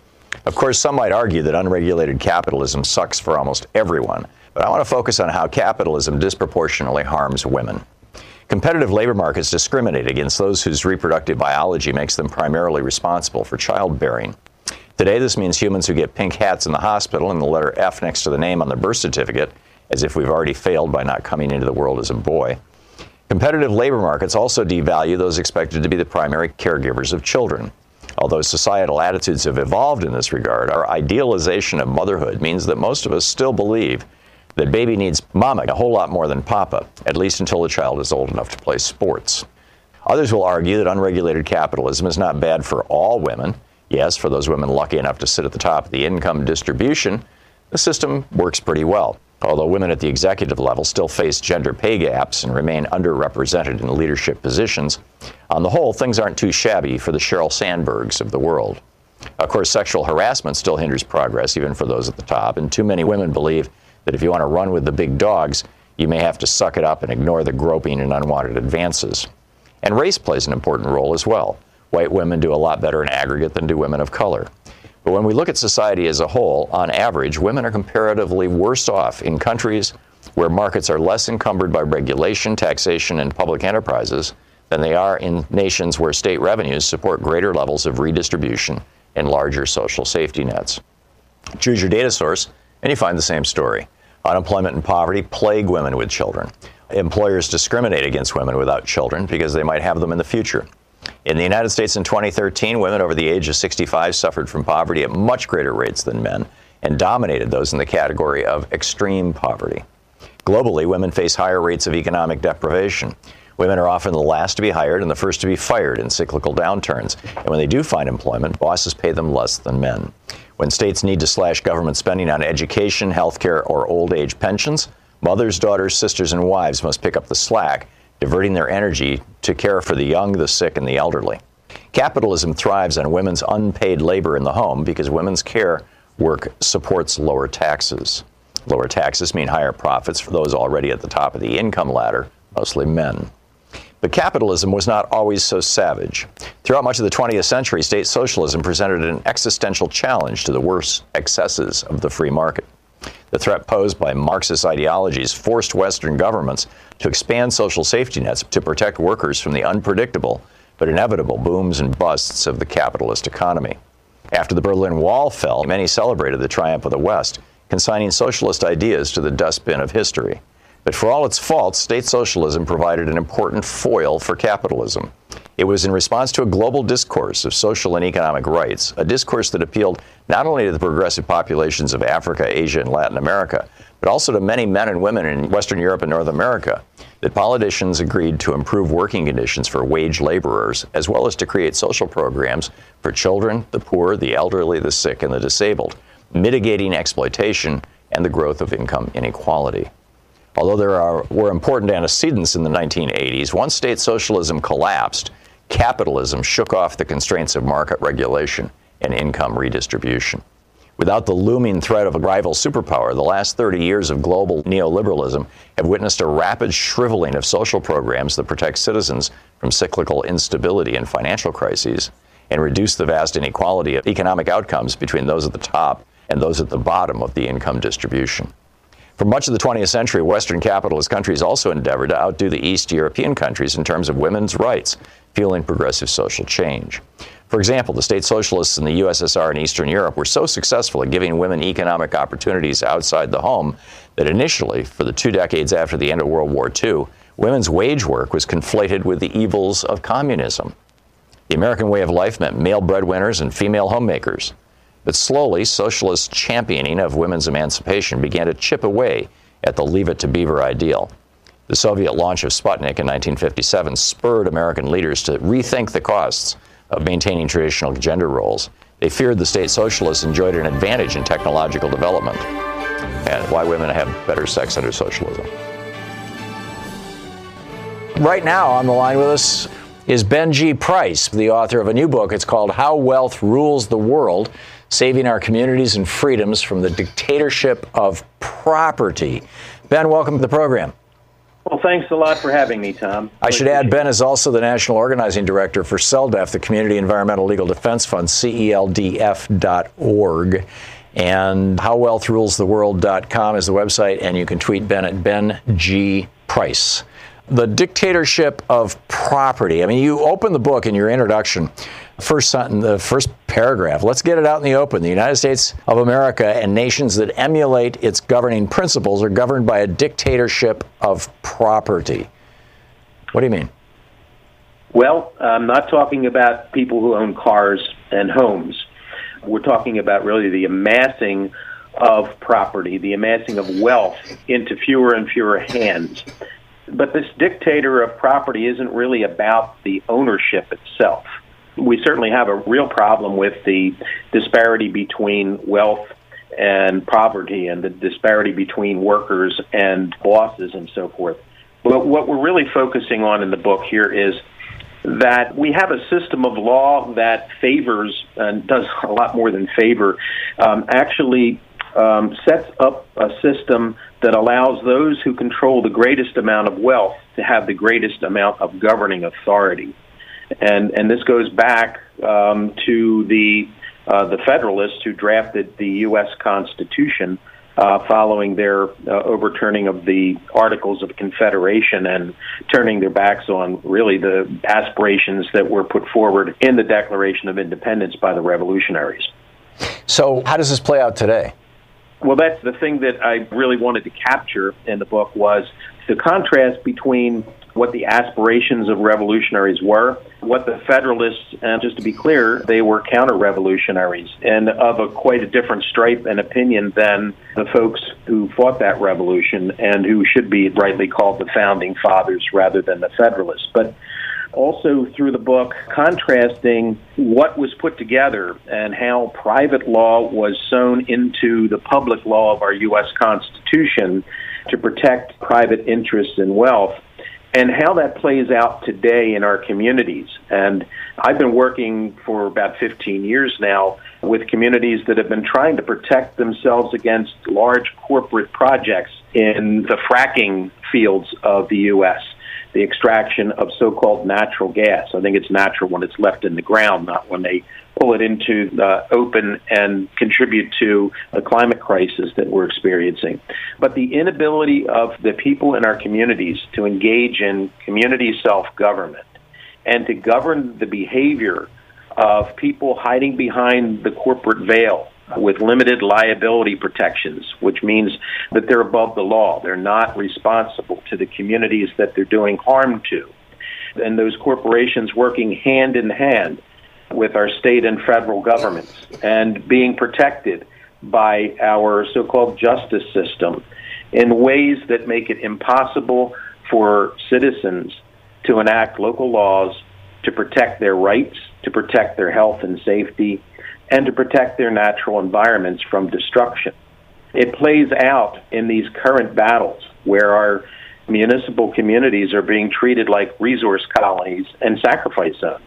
Of course, some might argue that unregulated capitalism sucks for almost everyone, but I want to focus on how capitalism disproportionately harms women. Competitive labor markets discriminate against those whose reproductive biology makes them primarily responsible for childbearing. Today, this means humans who get pink hats in the hospital and the letter F next to the name on their birth certificate, as if we've already failed by not coming into the world as a boy. Competitive labor markets also devalue those expected to be the primary caregivers of children. Although societal attitudes have evolved in this regard, our idealization of motherhood means that most of us still believe that baby needs mama a whole lot more than papa, at least until the child is old enough to play sports. Others will argue that unregulated capitalism is not bad for all women. Yes, for those women lucky enough to sit at the top of the income distribution, the system works pretty well. Although women at the executive level still face gender pay gaps and remain underrepresented in leadership positions, on the whole, things aren't too shabby for the Sheryl Sandbergs of the world. Of course, sexual harassment still hinders progress, even for those at the top, and too many women believe that if you want to run with the big dogs, you may have to suck it up and ignore the groping and unwanted advances. And race plays an important role as well. White women do a lot better in aggregate than do women of color. But when we look at society as a whole, on average, women are comparatively worse off in countries where markets are less encumbered by regulation, taxation, and public enterprises than they are in nations where state revenues support greater levels of redistribution and larger social safety nets. Choose your data source, and you find the same story. Unemployment and poverty plague women with children. Employers discriminate against women without children because they might have them in the future. In the United States in twenty thirteen, women over the age of sixty-five suffered from poverty at much greater rates than men and dominated those in the category of extreme poverty. Globally, women face higher rates of economic deprivation. Women are often the last to be hired and the first to be fired in cyclical downturns. And when they do find employment, bosses pay them less than men. When states need to slash government spending on education, healthcare, or old age pensions, mothers, daughters, sisters, and wives must pick up the slack, diverting their energy to care for the young, the sick, and the elderly. Capitalism thrives on women's unpaid labor in the home because women's care work supports lower taxes. Lower taxes mean higher profits for those already at the top of the income ladder, mostly men. But capitalism was not always so savage. Throughout much of the twentieth century, state socialism presented an existential challenge to the worst excesses of the free market. The threat posed by Marxist ideologies forced Western governments to expand social safety nets to protect workers from the unpredictable but inevitable booms and busts of the capitalist economy. After the Berlin Wall fell, many celebrated the triumph of the West, consigning socialist ideas to the dustbin of history. But for all its faults, state socialism provided an important foil for capitalism. It was in response to a global discourse of social and economic rights, a discourse that appealed not only to the progressive populations of Africa, Asia, and Latin America, but also to many men and women in Western Europe and North America, that politicians agreed to improve working conditions for wage laborers, as well as to create social programs for children, the poor, the elderly, the sick, and the disabled, mitigating exploitation and the growth of income inequality. Although there are, were important antecedents in the nineteen eighties, once state socialism collapsed, capitalism shook off the constraints of market regulation and income redistribution. Without the looming threat of a rival superpower, the last thirty years of global neoliberalism have witnessed a rapid shriveling of social programs that protect citizens from cyclical instability and financial crises and reduce the vast inequality of economic outcomes between those at the top and those at the bottom of the income distribution. For much of the twentieth century, Western capitalist countries also endeavored to outdo the East European countries in terms of women's rights, fueling progressive social change. For example, the state socialists in the U S S R and Eastern Europe were so successful at giving women economic opportunities outside the home that initially, for the two decades after the end of World War Two, women's wage work was conflated with the evils of communism. The American way of life meant male breadwinners and female homemakers. But slowly, socialist championing of women's emancipation began to chip away at the Leave It to Beaver ideal. The Soviet launch of Sputnik in nineteen fifty-seven spurred American leaders to rethink the costs of maintaining traditional gender roles. They feared the state socialists enjoyed an advantage in technological development and why women have better sex under socialism. Right now on the line with us is Ben G. Price, the author of a new book. It's called How Wealth Rules the World, Saving Our Communities and Freedoms from the Dictatorship of Property. Ben, welcome to the program. Well, thanks a lot for having me, Tom. I should add, Ben is also the National Organizing Director for CELDEF, the Community Environmental Legal Defense Fund, C E L D F dot org. And how wealth rules the world dot com is the website, and you can tweet Ben at Ben G. Price. The dictatorship of property. I mean, you open the book in your introduction, first sentence, the first paragraph. Let's get it out in the open. The United States of America and nations that emulate its governing principles are governed by a dictatorship of property. What do you mean? Well, I'm not talking about people who own cars and homes. We're talking about really the amassing of property, the amassing of wealth into fewer and fewer hands. But this dictator of property isn't really about the ownership itself. We certainly have a real problem with the disparity between wealth and poverty and the disparity between workers and bosses and so forth. But what we're really focusing on in the book here is that we have a system of law that favors, and does a lot more than favor, um, actually um, sets up a system that allows those who control the greatest amount of wealth to have the greatest amount of governing authority. And and this goes back um, to the uh, the Federalists who drafted the U S Constitution uh, following their uh, overturning of the Articles of Confederation and turning their backs on really the aspirations that were put forward in the Declaration of Independence by the revolutionaries. So how does this play out today? Well, that's the thing that I really wanted to capture in the book, was the contrast between what the aspirations of revolutionaries were, what the Federalists, and just to be clear, they were counter-revolutionaries and of a quite a different stripe and opinion than the folks who fought that revolution and who should be rightly called the Founding Fathers rather than the Federalists. But also through the book, contrasting what was put together and how private law was sewn into the public law of our U S Constitution to protect private interests and wealth, and how that plays out today in our communities. And I've been working for about fifteen years now with communities that have been trying to protect themselves against large corporate projects in the fracking fields of the U S, the extraction of so-called natural gas. I think it's natural when it's left in the ground, not when they pull it into the open and contribute to the climate crisis that we're experiencing. But the inability of the people in our communities to engage in community self-government and to govern the behavior of people hiding behind the corporate veil with limited liability protections, which means that they're above the law. They're not responsible to the communities that they're doing harm to. And those corporations working hand in hand with our state and federal governments and being protected by our so-called justice system in ways that make it impossible for citizens to enact local laws to protect their rights, to protect their health and safety, and to protect their natural environments from destruction. It plays out in these current battles where our municipal communities are being treated like resource colonies and sacrifice zones.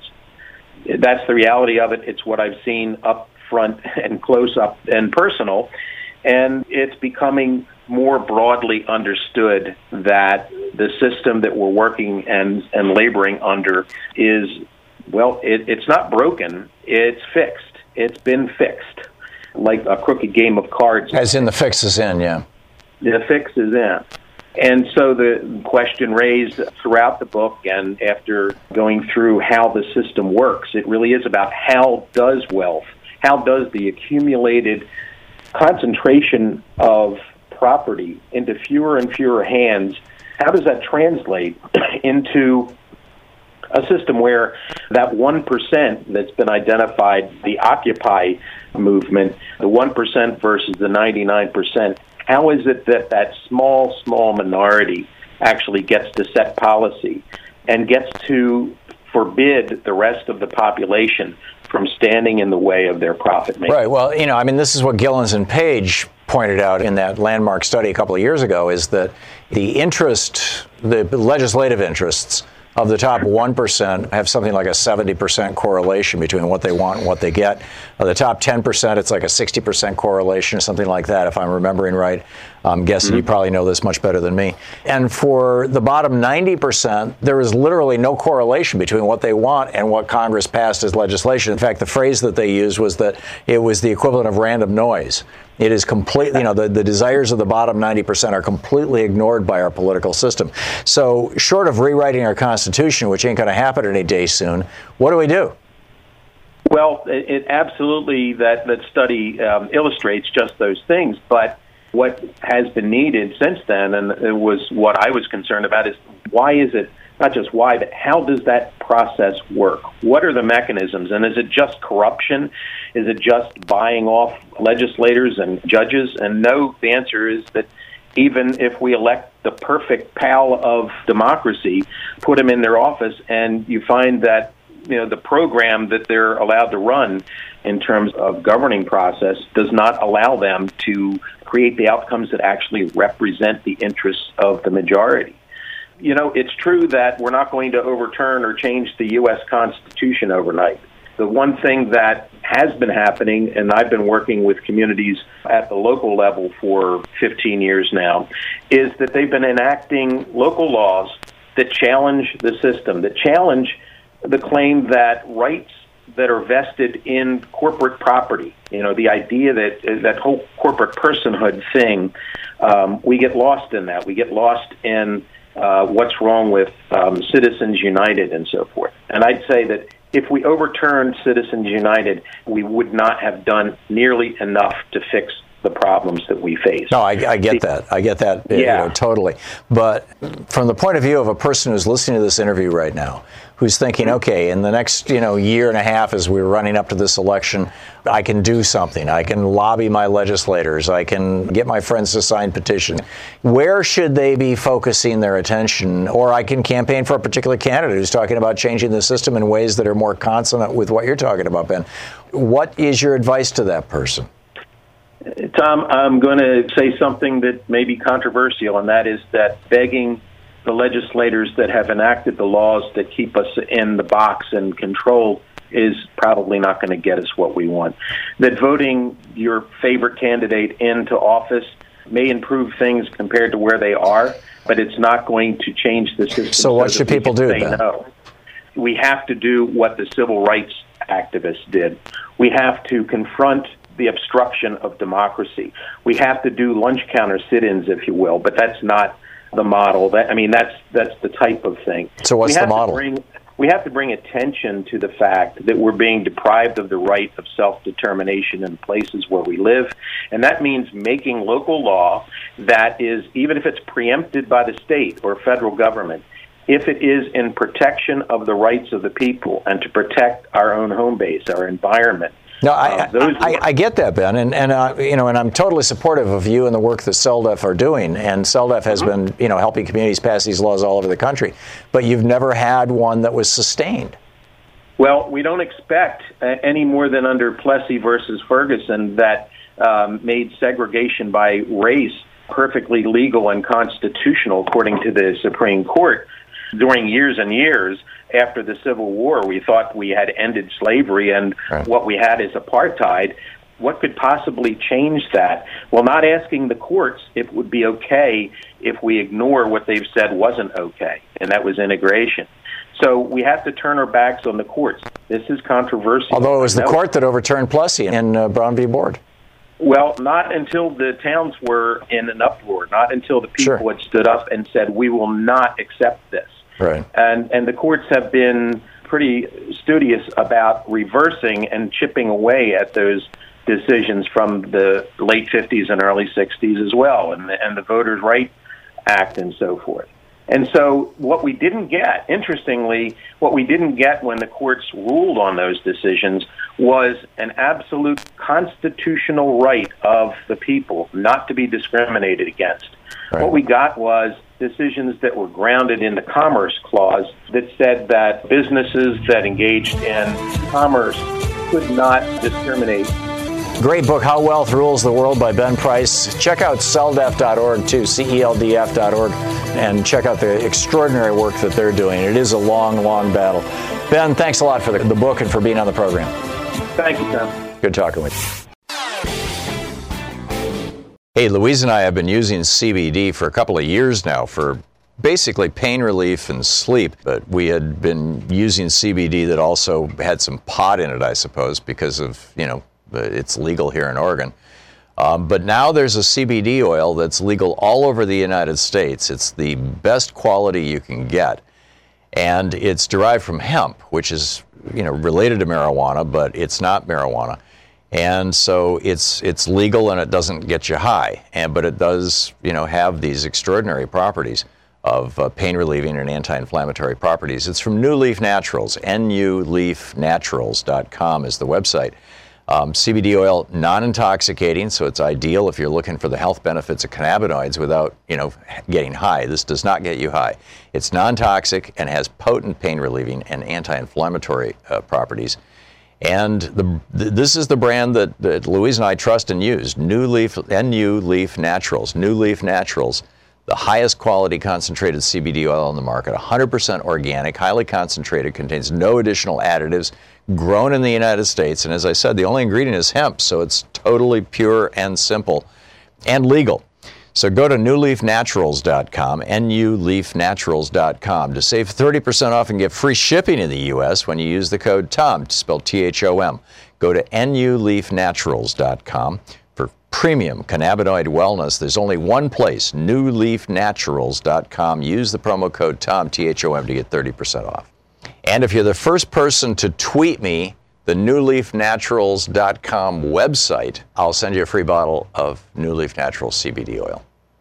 That's the reality of it. It's what I've seen up front and close up and personal, and it's becoming more broadly understood that the system that we're working and, and laboring under is, well, it, it's not broken, it's fixed. It's been fixed, like a crooked game of cards. As in the fix is in, yeah. The fix is in. And so the question raised throughout the book, and after going through how the system works, it really is about how does wealth, how does the accumulated concentration of property into fewer and fewer hands, how does that translate into a system where that one percent that's been identified, the Occupy movement, the one percent versus the ninety-nine percent, how is it that that small, small minority actually gets to set policy and gets to forbid the rest of the population from standing in the way of their profit making? Right. Well, you know, I mean, this is what Gillens and Page pointed out in that landmark study a couple of years ago, is that the interest, the legislative interests of the top one percent have something like a seventy percent correlation between what they want and what they get. Of the top ten percent, it's like a sixty percent correlation or something like that, if I'm remembering right. I'm guessing mm-hmm. you probably know this much better than me. And for the bottom ninety percent, there is literally no correlation between what they want and what Congress passed as legislation. In fact, the phrase that they used was that it was the equivalent of random noise. It is completely, you know, the, the desires of the bottom ninety percent are completely ignored by our political system. So short of rewriting our Constitution, which ain't going to happen any day soon, what do we do? Well, it, it absolutely, that, that study um, illustrates just those things. But what has been needed since then, and it was what I was concerned about, is why is it, not just why, but how does that process work? What are the mechanisms? And is it just corruption? Is it just buying off legislators and judges? And no, the answer is that even if we elect the perfect pal of democracy, put them in their office, and you find that, you know, the program that they're allowed to run in terms of governing process does not allow them to create the outcomes that actually represent the interests of the majority. You know, it's true that we're not going to overturn or change the U S Constitution overnight. The one thing that has been happening, and I've been working with communities at the local level for fifteen years now, is that they've been enacting local laws that challenge the system, that challenge the claim that rights that are vested in corporate property, you know, the idea that that whole corporate personhood thing, um, we get lost in that. We get lost in uh, what's wrong with um, Citizens United and so forth. And I'd say that if we overturned Citizens United, we would not have done nearly enough to fix the problems that we face. No, I, I get that. I get that, yeah. you know, totally. But from the point of view of a person who's listening to this interview right now, who's thinking, okay, in the next, you know, year and a half as we're running up to this election, I can do something. I can lobby my legislators. I can get my friends to sign petitions. Where should they be focusing their attention? Or I can campaign for a particular candidate who's talking about changing the system in ways that are more consonant with what you're talking about, Ben. What is your advice to that person? Tom, I'm going to say something that may be controversial, and that is that begging the legislators that have enacted the laws that keep us in the box and controlled is probably not going to get us what we want. That voting your favorite candidate into office may improve things compared to where they are, but it's not going to change the system. So what should people do then? No. We have to do what the civil rights activists did. We have to confront the obstruction of democracy. We have to do lunch counter sit-ins, if you will, but that's not the model. That I mean, that's that's the type of thing. So what's the model? Bring, we have to bring attention to the fact that we're being deprived of the right of self-determination in places where we live, and that means making local law that is, even if it's preempted by the state or federal government, if it is in protection of the rights of the people and to protect our own home base, our environment. No, I, uh, I, I get that, Ben, and and uh, you know, and I'm totally supportive of you and the work that CELDEF are doing. And CELDEF has mm-hmm. been, you know, helping communities pass these laws all over the country. But you've never had one that was sustained. Well, we don't expect uh, any more than under Plessy versus Ferguson that um, made segregation by race perfectly legal and constitutional, according to the Supreme Court. During years and years after the Civil War, we thought we had ended slavery, and right. what we had is apartheid. What could possibly change that? Well, not asking the courts if it would be okay if we ignore what they've said wasn't okay, and that was integration. So we have to turn our backs on the courts. This is controversial. Although it was the court that overturned Plessy in uh, Brown v. Board. Well, not until the towns were in an uproar, not until the people Sure. had stood up and said, we will not accept this. Right. And and the courts have been pretty studious about reversing and chipping away at those decisions from the late fifties and early sixties as well, and the, and the Voters' Rights Act and so forth. And so what we didn't get, interestingly, what we didn't get when the courts ruled on those decisions was an absolute constitutional right of the people not to be discriminated against. Right. What we got was decisions that were grounded in the Commerce Clause that said that businesses that engaged in commerce could not discriminate. Great book, How Wealth Rules the World by Ben Price. Check out celdf dot org too, C E L D F dot org, and check out the extraordinary work that they're doing. It is a long, long battle. Ben, thanks a lot for the, the book and for being on the program. Thank you, Tom. Good talking with you. Hey, Louise and I have been using C B D for a couple of years now for basically pain relief and sleep, but we had been using C B D that also had some pot in it, I suppose, because of, you know, it's legal here in Oregon. Um, but now there's a C B D oil that's legal all over the United States. It's the best quality you can get. And it's derived from hemp, which is, you know, related to marijuana, but it's not marijuana. And so it's it's legal and it doesn't get you high. And but it does, you know, have these extraordinary properties of uh, pain relieving and anti-inflammatory properties. It's from New Leaf Naturals. N U leaf naturals dot com is the website. Um, C B D oil, non-intoxicating, so it's ideal if you're looking for the health benefits of cannabinoids without, you know, getting high. This does not get you high. It's non-toxic and has potent pain-relieving and anti-inflammatory uh, properties. And the, th- this is the brand that, that Louise and I trust and use, New Leaf, N U Leaf Naturals. New Leaf Naturals, the highest quality concentrated C B D oil on the market, one hundred percent organic, highly concentrated, contains no additional additives, grown in the United States. And as I said, the only ingredient is hemp, so it's totally pure and simple and legal. So go to new leaf naturals dot com, N U leaf naturals dot com, to save thirty percent off and get free shipping in the U S when you use the code TOM, spelled T H O M. Go to N U leaf naturals dot com. For premium cannabinoid wellness, there's only one place, new leaf naturals dot com. Use the promo code TOM, T H O M, to get thirty percent off. And if you're the first person to tweet me the new leaf naturals dot com website, I'll send you a free bottle of New Leaf Naturals C B D oil.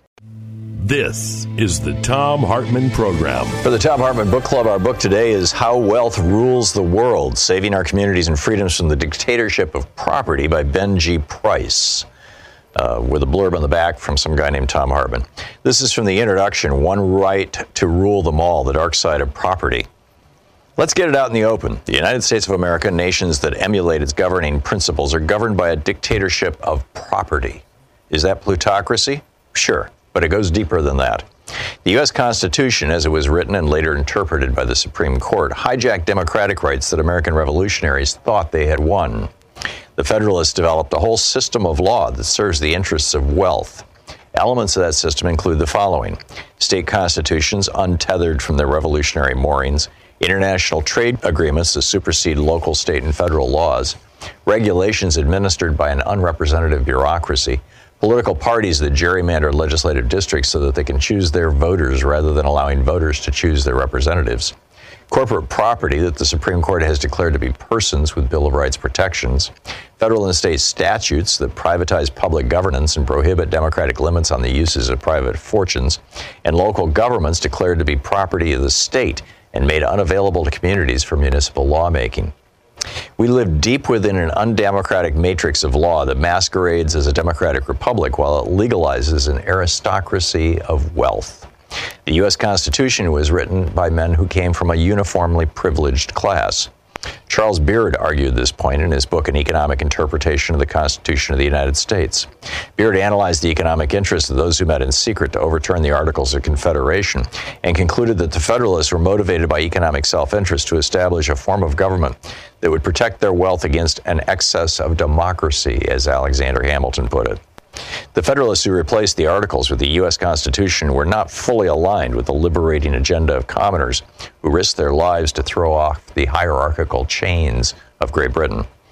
This is the Thom Hartmann Program. For the Thom Hartmann Book Club, our book today is How Wealth Rules the World, Saving Our Communities and Freedoms from the Dictatorship of Property by Ben G. Price, uh, with a blurb on the back from some guy named Thom Hartmann. This is from the introduction, One Right to Rule Them All, The Dark Side of Property. Let's get it out in the open. The United States of America, nations that emulate its governing principles, are governed by a dictatorship of property. Is that plutocracy? Sure, but it goes deeper than that. The U S Constitution, as it was written and later interpreted by the Supreme Court, hijacked democratic rights that American revolutionaries thought they had won. The Federalists developed a whole system of law that serves the interests of wealth. Elements of that system include the following: state constitutions untethered from their revolutionary moorings, international trade agreements that supersede local, state, and federal laws, regulations administered by an unrepresentative bureaucracy, political parties that gerrymander legislative districts so that they can choose their voters rather than allowing voters to choose their representatives, corporate property that the Supreme Court has declared to be persons with Bill of Rights protections, federal and state statutes that privatize public governance and prohibit democratic limits on the uses of private fortunes, and local governments declared to be property of the state and made unavailable to communities for municipal lawmaking. We live deep within an undemocratic matrix of law that masquerades as a democratic republic while it legalizes an aristocracy of wealth. The U S Constitution was written by men who came from a uniformly privileged class. Charles Beard argued this point in his book, An Economic Interpretation of the Constitution of the United States. Beard analyzed the economic interests of those who met in secret to overturn the Articles of Confederation and concluded that the Federalists were motivated by economic self-interest to establish a form of government that would protect their wealth against an excess of democracy, as Alexander Hamilton put it. The Federalists who replaced the Articles with the U S Constitution were not fully aligned with the liberating agenda of commoners who risked their lives to throw off the hierarchical chains of Great Britain.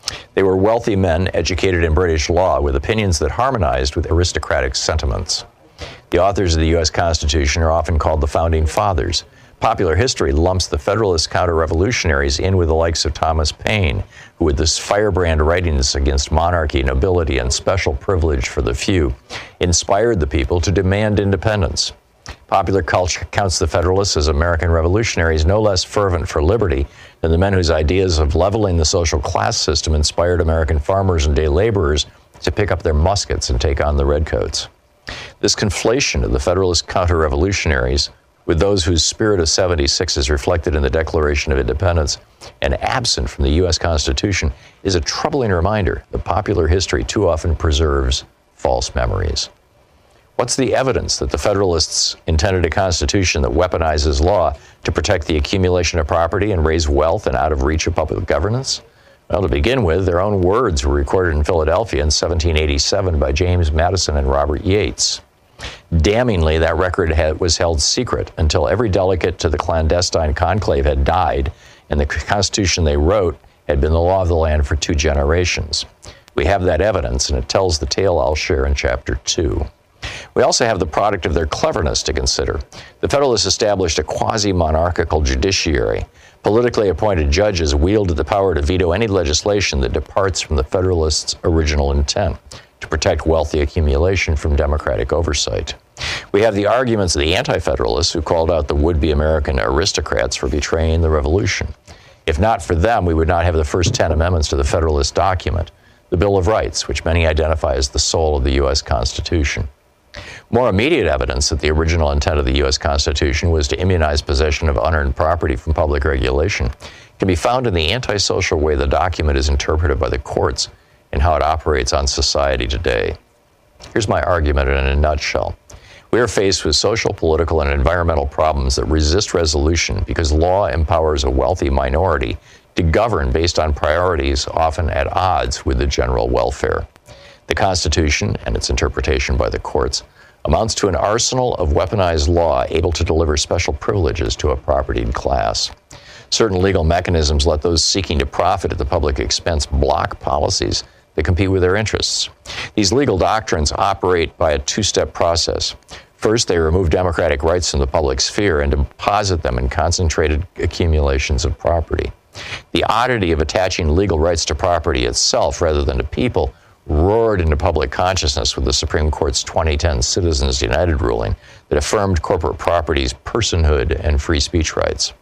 They were wealthy men educated in British law with opinions that harmonized with aristocratic sentiments. The authors of the U S Constitution are often called the Founding Fathers. Popular history lumps the Federalist counter-revolutionaries in with the likes of Thomas Paine, who with this firebrand writings against monarchy, nobility, and special privilege for the few, inspired the people to demand independence. Popular culture counts the Federalists as American revolutionaries no less fervent for liberty than the men whose ideas of leveling the social class system inspired American farmers and day laborers to pick up their muskets and take on the redcoats. This conflation of the Federalist counter-revolutionaries with those whose spirit of seventy-six is reflected in the Declaration of Independence and absent from the U S Constitution is a troubling reminder that popular history too often preserves false memories. What's the evidence that the Federalists intended a Constitution that weaponizes law to protect the accumulation of property and raise wealth and out of reach of public governance? Well, to begin with, their own words were recorded in Philadelphia in seventeen eighty-seven by James Madison and Robert Yates. Damningly, that record had, was held secret until every delegate to the clandestine conclave had died and the Constitution they wrote had been the law of the land for two generations. We have that evidence, and it tells the tale I'll share in Chapter two. We also have the product of their cleverness to consider. The Federalists established a quasi-monarchical judiciary. Politically appointed judges wielded the power to veto any legislation that departs from the Federalists' original intent to protect wealthy accumulation from democratic oversight. We have the arguments of the anti-Federalists who called out the would-be American aristocrats for betraying the revolution. If not for them, we would not have the first ten amendments to the Federalist document, the Bill of Rights, which many identify as the soul of the U S Constitution. More immediate evidence that the original intent of the U S Constitution was to immunize possession of unearned property from public regulation can be found in the antisocial way the document is interpreted by the courts and how it operates on society today. Here's my argument in a nutshell. We are faced with social, political, and environmental problems that resist resolution because law empowers a wealthy minority to govern based on priorities often at odds with the general welfare. The Constitution, and its interpretation by the courts, amounts to an arsenal of weaponized law able to deliver special privileges to a propertied class. Certain legal mechanisms let those seeking to profit at the public expense block policies that compete with their interests. These legal doctrines operate by a two-step process. First, they remove democratic rights from the public sphere and deposit them in concentrated accumulations of property. The oddity of attaching legal rights to property itself rather than to people roared into public consciousness with the Supreme Court's twenty ten Citizens United ruling that affirmed corporate property's personhood and free speech rights.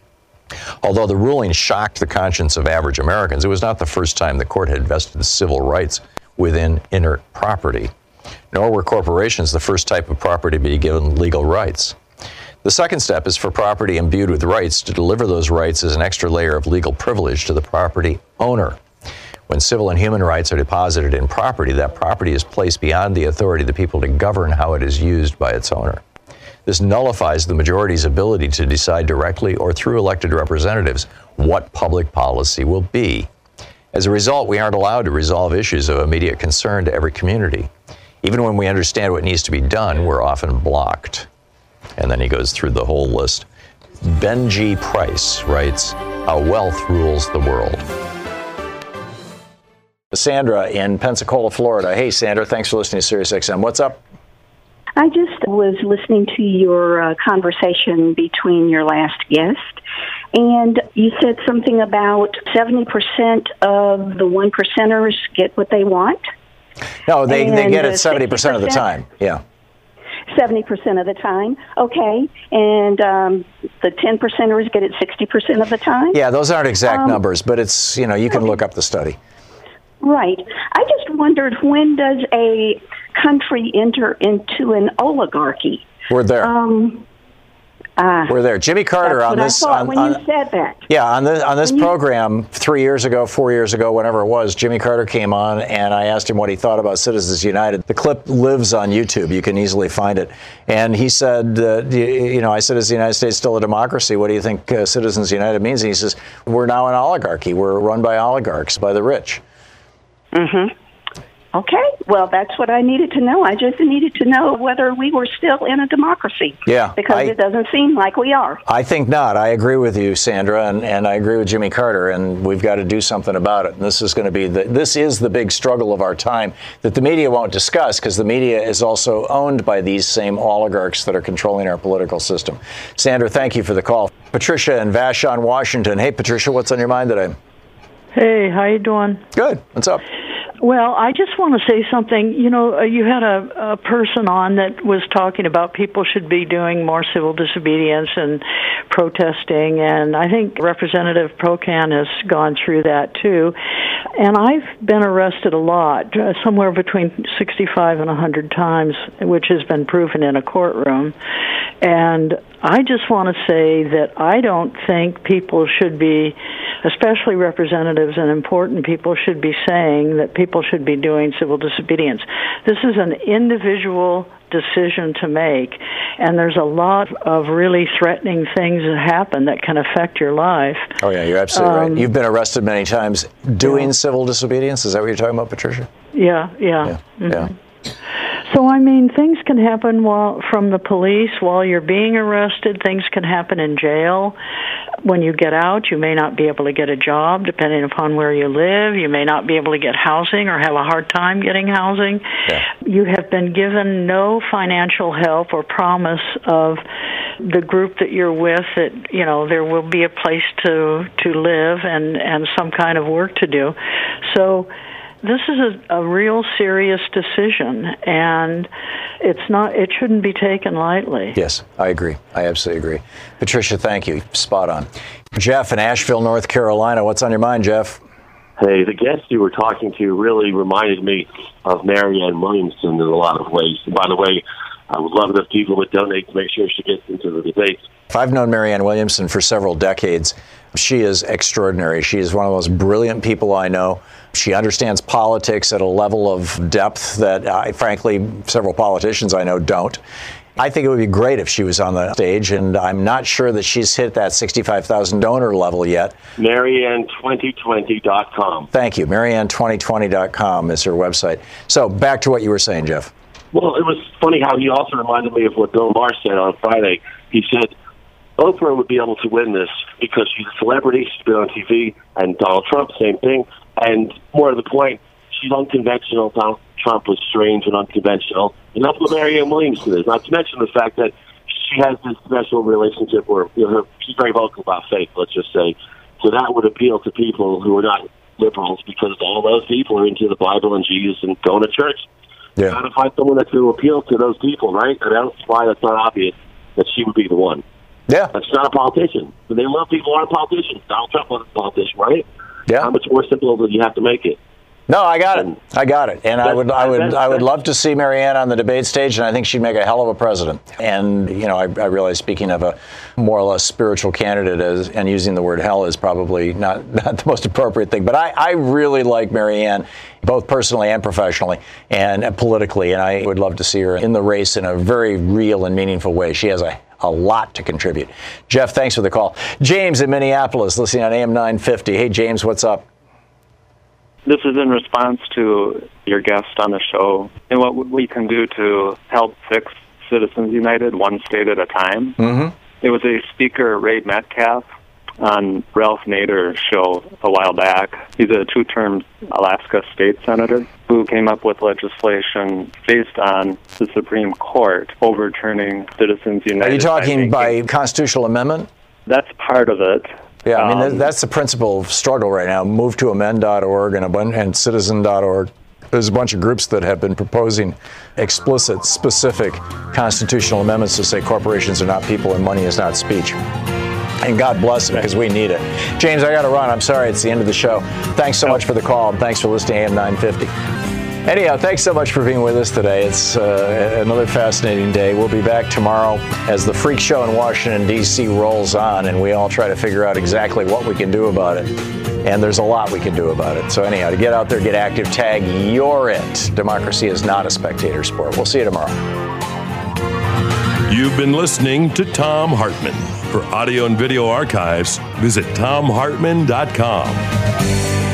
Although the ruling shocked the conscience of average Americans, it was not the first time the court had vested civil rights within inert property. Nor were corporations the first type of property to be given legal rights. The second step is for property imbued with rights to deliver those rights as an extra layer of legal privilege to the property owner. When civil and human rights are deposited in property, that property is placed beyond the authority of the people to govern how it is used by its owner. This nullifies the majority's ability to decide directly or through elected representatives what public policy will be. As a result, we aren't allowed to resolve issues of immediate concern to every community. Even when we understand what needs to be done, we're often blocked. And then he goes through the whole list. Benji Price writes, "How wealth rules the world." Sandra in Pensacola, Florida. Hey, Sandra, thanks for listening to Sirius X M. What's up? I just was listening to your uh, conversation between your last guest, and you said something about seventy percent of the one percenters get what they want. No, they, they get it seventy percent of the time, yeah. seventy percent of the time, okay. And um, the ten percenters get it sixty percent of the time? Yeah, those aren't exact um, numbers, but it's, you know, you can okay. look up the study. Right. I just wondered, when does a country enter into an oligarchy? We're there. Um, uh, We're there. Jimmy Carter that's on what this. I thought on, when on, you said that. Yeah, on this on this when program you, three years ago, four years ago, whenever it was, Jimmy Carter came on, and I asked him what he thought about Citizens United. The clip lives on YouTube. You can easily find it. And he said, uh, you, you know, I said, is the United States still a democracy? What do you think uh, Citizens United means? And he says, we're now an oligarchy. We're run by oligarchs, by the rich. Mm-hmm. Okay, well, that's what I needed to know. I just needed to know whether we were still in a democracy. Yeah. Because I, it doesn't seem like we are. I think not. I agree with you, Sandra, and, and I agree with Jimmy Carter, and we've got to do something about it. And this is going to be the, this is the big struggle of our time that the media won't discuss, because the media is also owned by these same oligarchs that are controlling our political system. Sandra, thank you for the call. Patricia in Vashon, Washington. Hey, Patricia, what's on your mind today? Hey, how you doing? Good. What's up? Well, I just want to say something. You know, uh, you had a, a person on that was talking about people should be doing more civil disobedience and protesting, and I think Representative Pocan has gone through that too. And I've been arrested a lot, uh, somewhere between sixty-five and one hundred times, which has been proven in a courtroom. And I just want to say that I don't think people should be, especially representatives and important people, should be saying that people should be doing civil disobedience. This is an individual decision to make, and there's a lot of really threatening things that happen that can affect your life. Oh, yeah, you're absolutely Um, right. You've been arrested many times doing yeah. civil disobedience? Is that what you're talking about, Patricia? Yeah, yeah. Yeah, mm-hmm. yeah. So, I mean, things can happen while from the police while you're being arrested. Things can happen in jail. When you get out, you may not be able to get a job, depending upon where you live. You may not be able to get housing or have a hard time getting housing. Yeah. You have been given no financial help or promise of the group that you're with that, you know, there will be a place to, to live and, and some kind of work to do. So this is a, a real serious decision, and it's not. It shouldn't be taken lightly. Yes, I agree. I absolutely agree. Patricia, thank you. Spot on. Jeff in Asheville, North Carolina. What's on your mind, Jeff? Hey, the guest you were talking to really reminded me of Marianne Williamson in a lot of ways. And by the way, I would love it if people would donate to make sure she gets into the debate. I've known Marianne Williamson for several decades. She is extraordinary. She is one of the most brilliant people I know. She understands politics at a level of depth that, I, frankly, several politicians I know don't. I think it would be great if she was on the stage, and I'm not sure that she's hit that sixty-five thousand donor level yet. Marianne twenty twenty dot com. Thank you. Marianne twenty twenty dot com is her website. So back to what you were saying, Jeff. Well, it was funny how he also reminded me of what Bill Maher said on Friday. He said Oprah would be able to win this because she's a celebrity, she's been on T V, and Donald Trump, same thing. And more to the point, she's unconventional. Donald Trump was strange and unconventional. And that's what Marianne Williamson is. Not to mention the fact that she has this special relationship where, you know, her, she's very vocal about faith, let's just say. So that would appeal to people who are not liberals, because all those people are into the Bible and Jesus and going to church. Yeah. You got to find someone that's going to appeal to those people, right? And that's why that's not obvious that she would be the one. Yeah. But she's not a politician. But they love people who aren't politicians. Donald Trump wasn't a politician, right? Yeah. How much more simple do you have to make it? No, I got it. I got it. And I would I would I would love to see Marianne on the debate stage, and I think she'd make a hell of a president. And, you know, I, I realize, speaking of a more or less spiritual candidate, as, and using the word hell is probably not, not the most appropriate thing. But I, I really like Marianne, both personally and professionally and politically, and I would love to see her in the race in a very real and meaningful way. She has a a lot to contribute. Jeff, thanks for the call. James in Minneapolis, listening on A M nine fifty. Hey, James, what's up? This is in response to your guest on the show and what we can do to help fix Citizens United one state at a time. Mm-hmm. It was a speaker, Ray Metcalf, on Ralph Nader's show a while back. He's a two-term Alaska state senator who came up with legislation based on the Supreme Court overturning Citizens United. Are you talking by, by constitutional amendment? That's part of it. Yeah, I mean, um, that's the principal struggle right now. Move to amend dot org and, a bun- and citizen dot org. There's a bunch of groups that have been proposing explicit, specific constitutional amendments to say corporations are not people and money is not speech. And God bless them, because we need it. James, I got to run. I'm sorry, it's the end of the show. Thanks so much for the call, and thanks for listening to A M nine fifty. Anyhow, thanks so much for being with us today. It's uh, another fascinating day. We'll be back tomorrow as the freak show in Washington, D C rolls on, and we all try to figure out exactly what we can do about it. And there's a lot we can do about it. So anyhow, to get out there, get active, tag You're It. Democracy is not a spectator sport. We'll see you tomorrow. You've been listening to Thom Hartmann. For audio and video archives, visit thom hartmann dot com.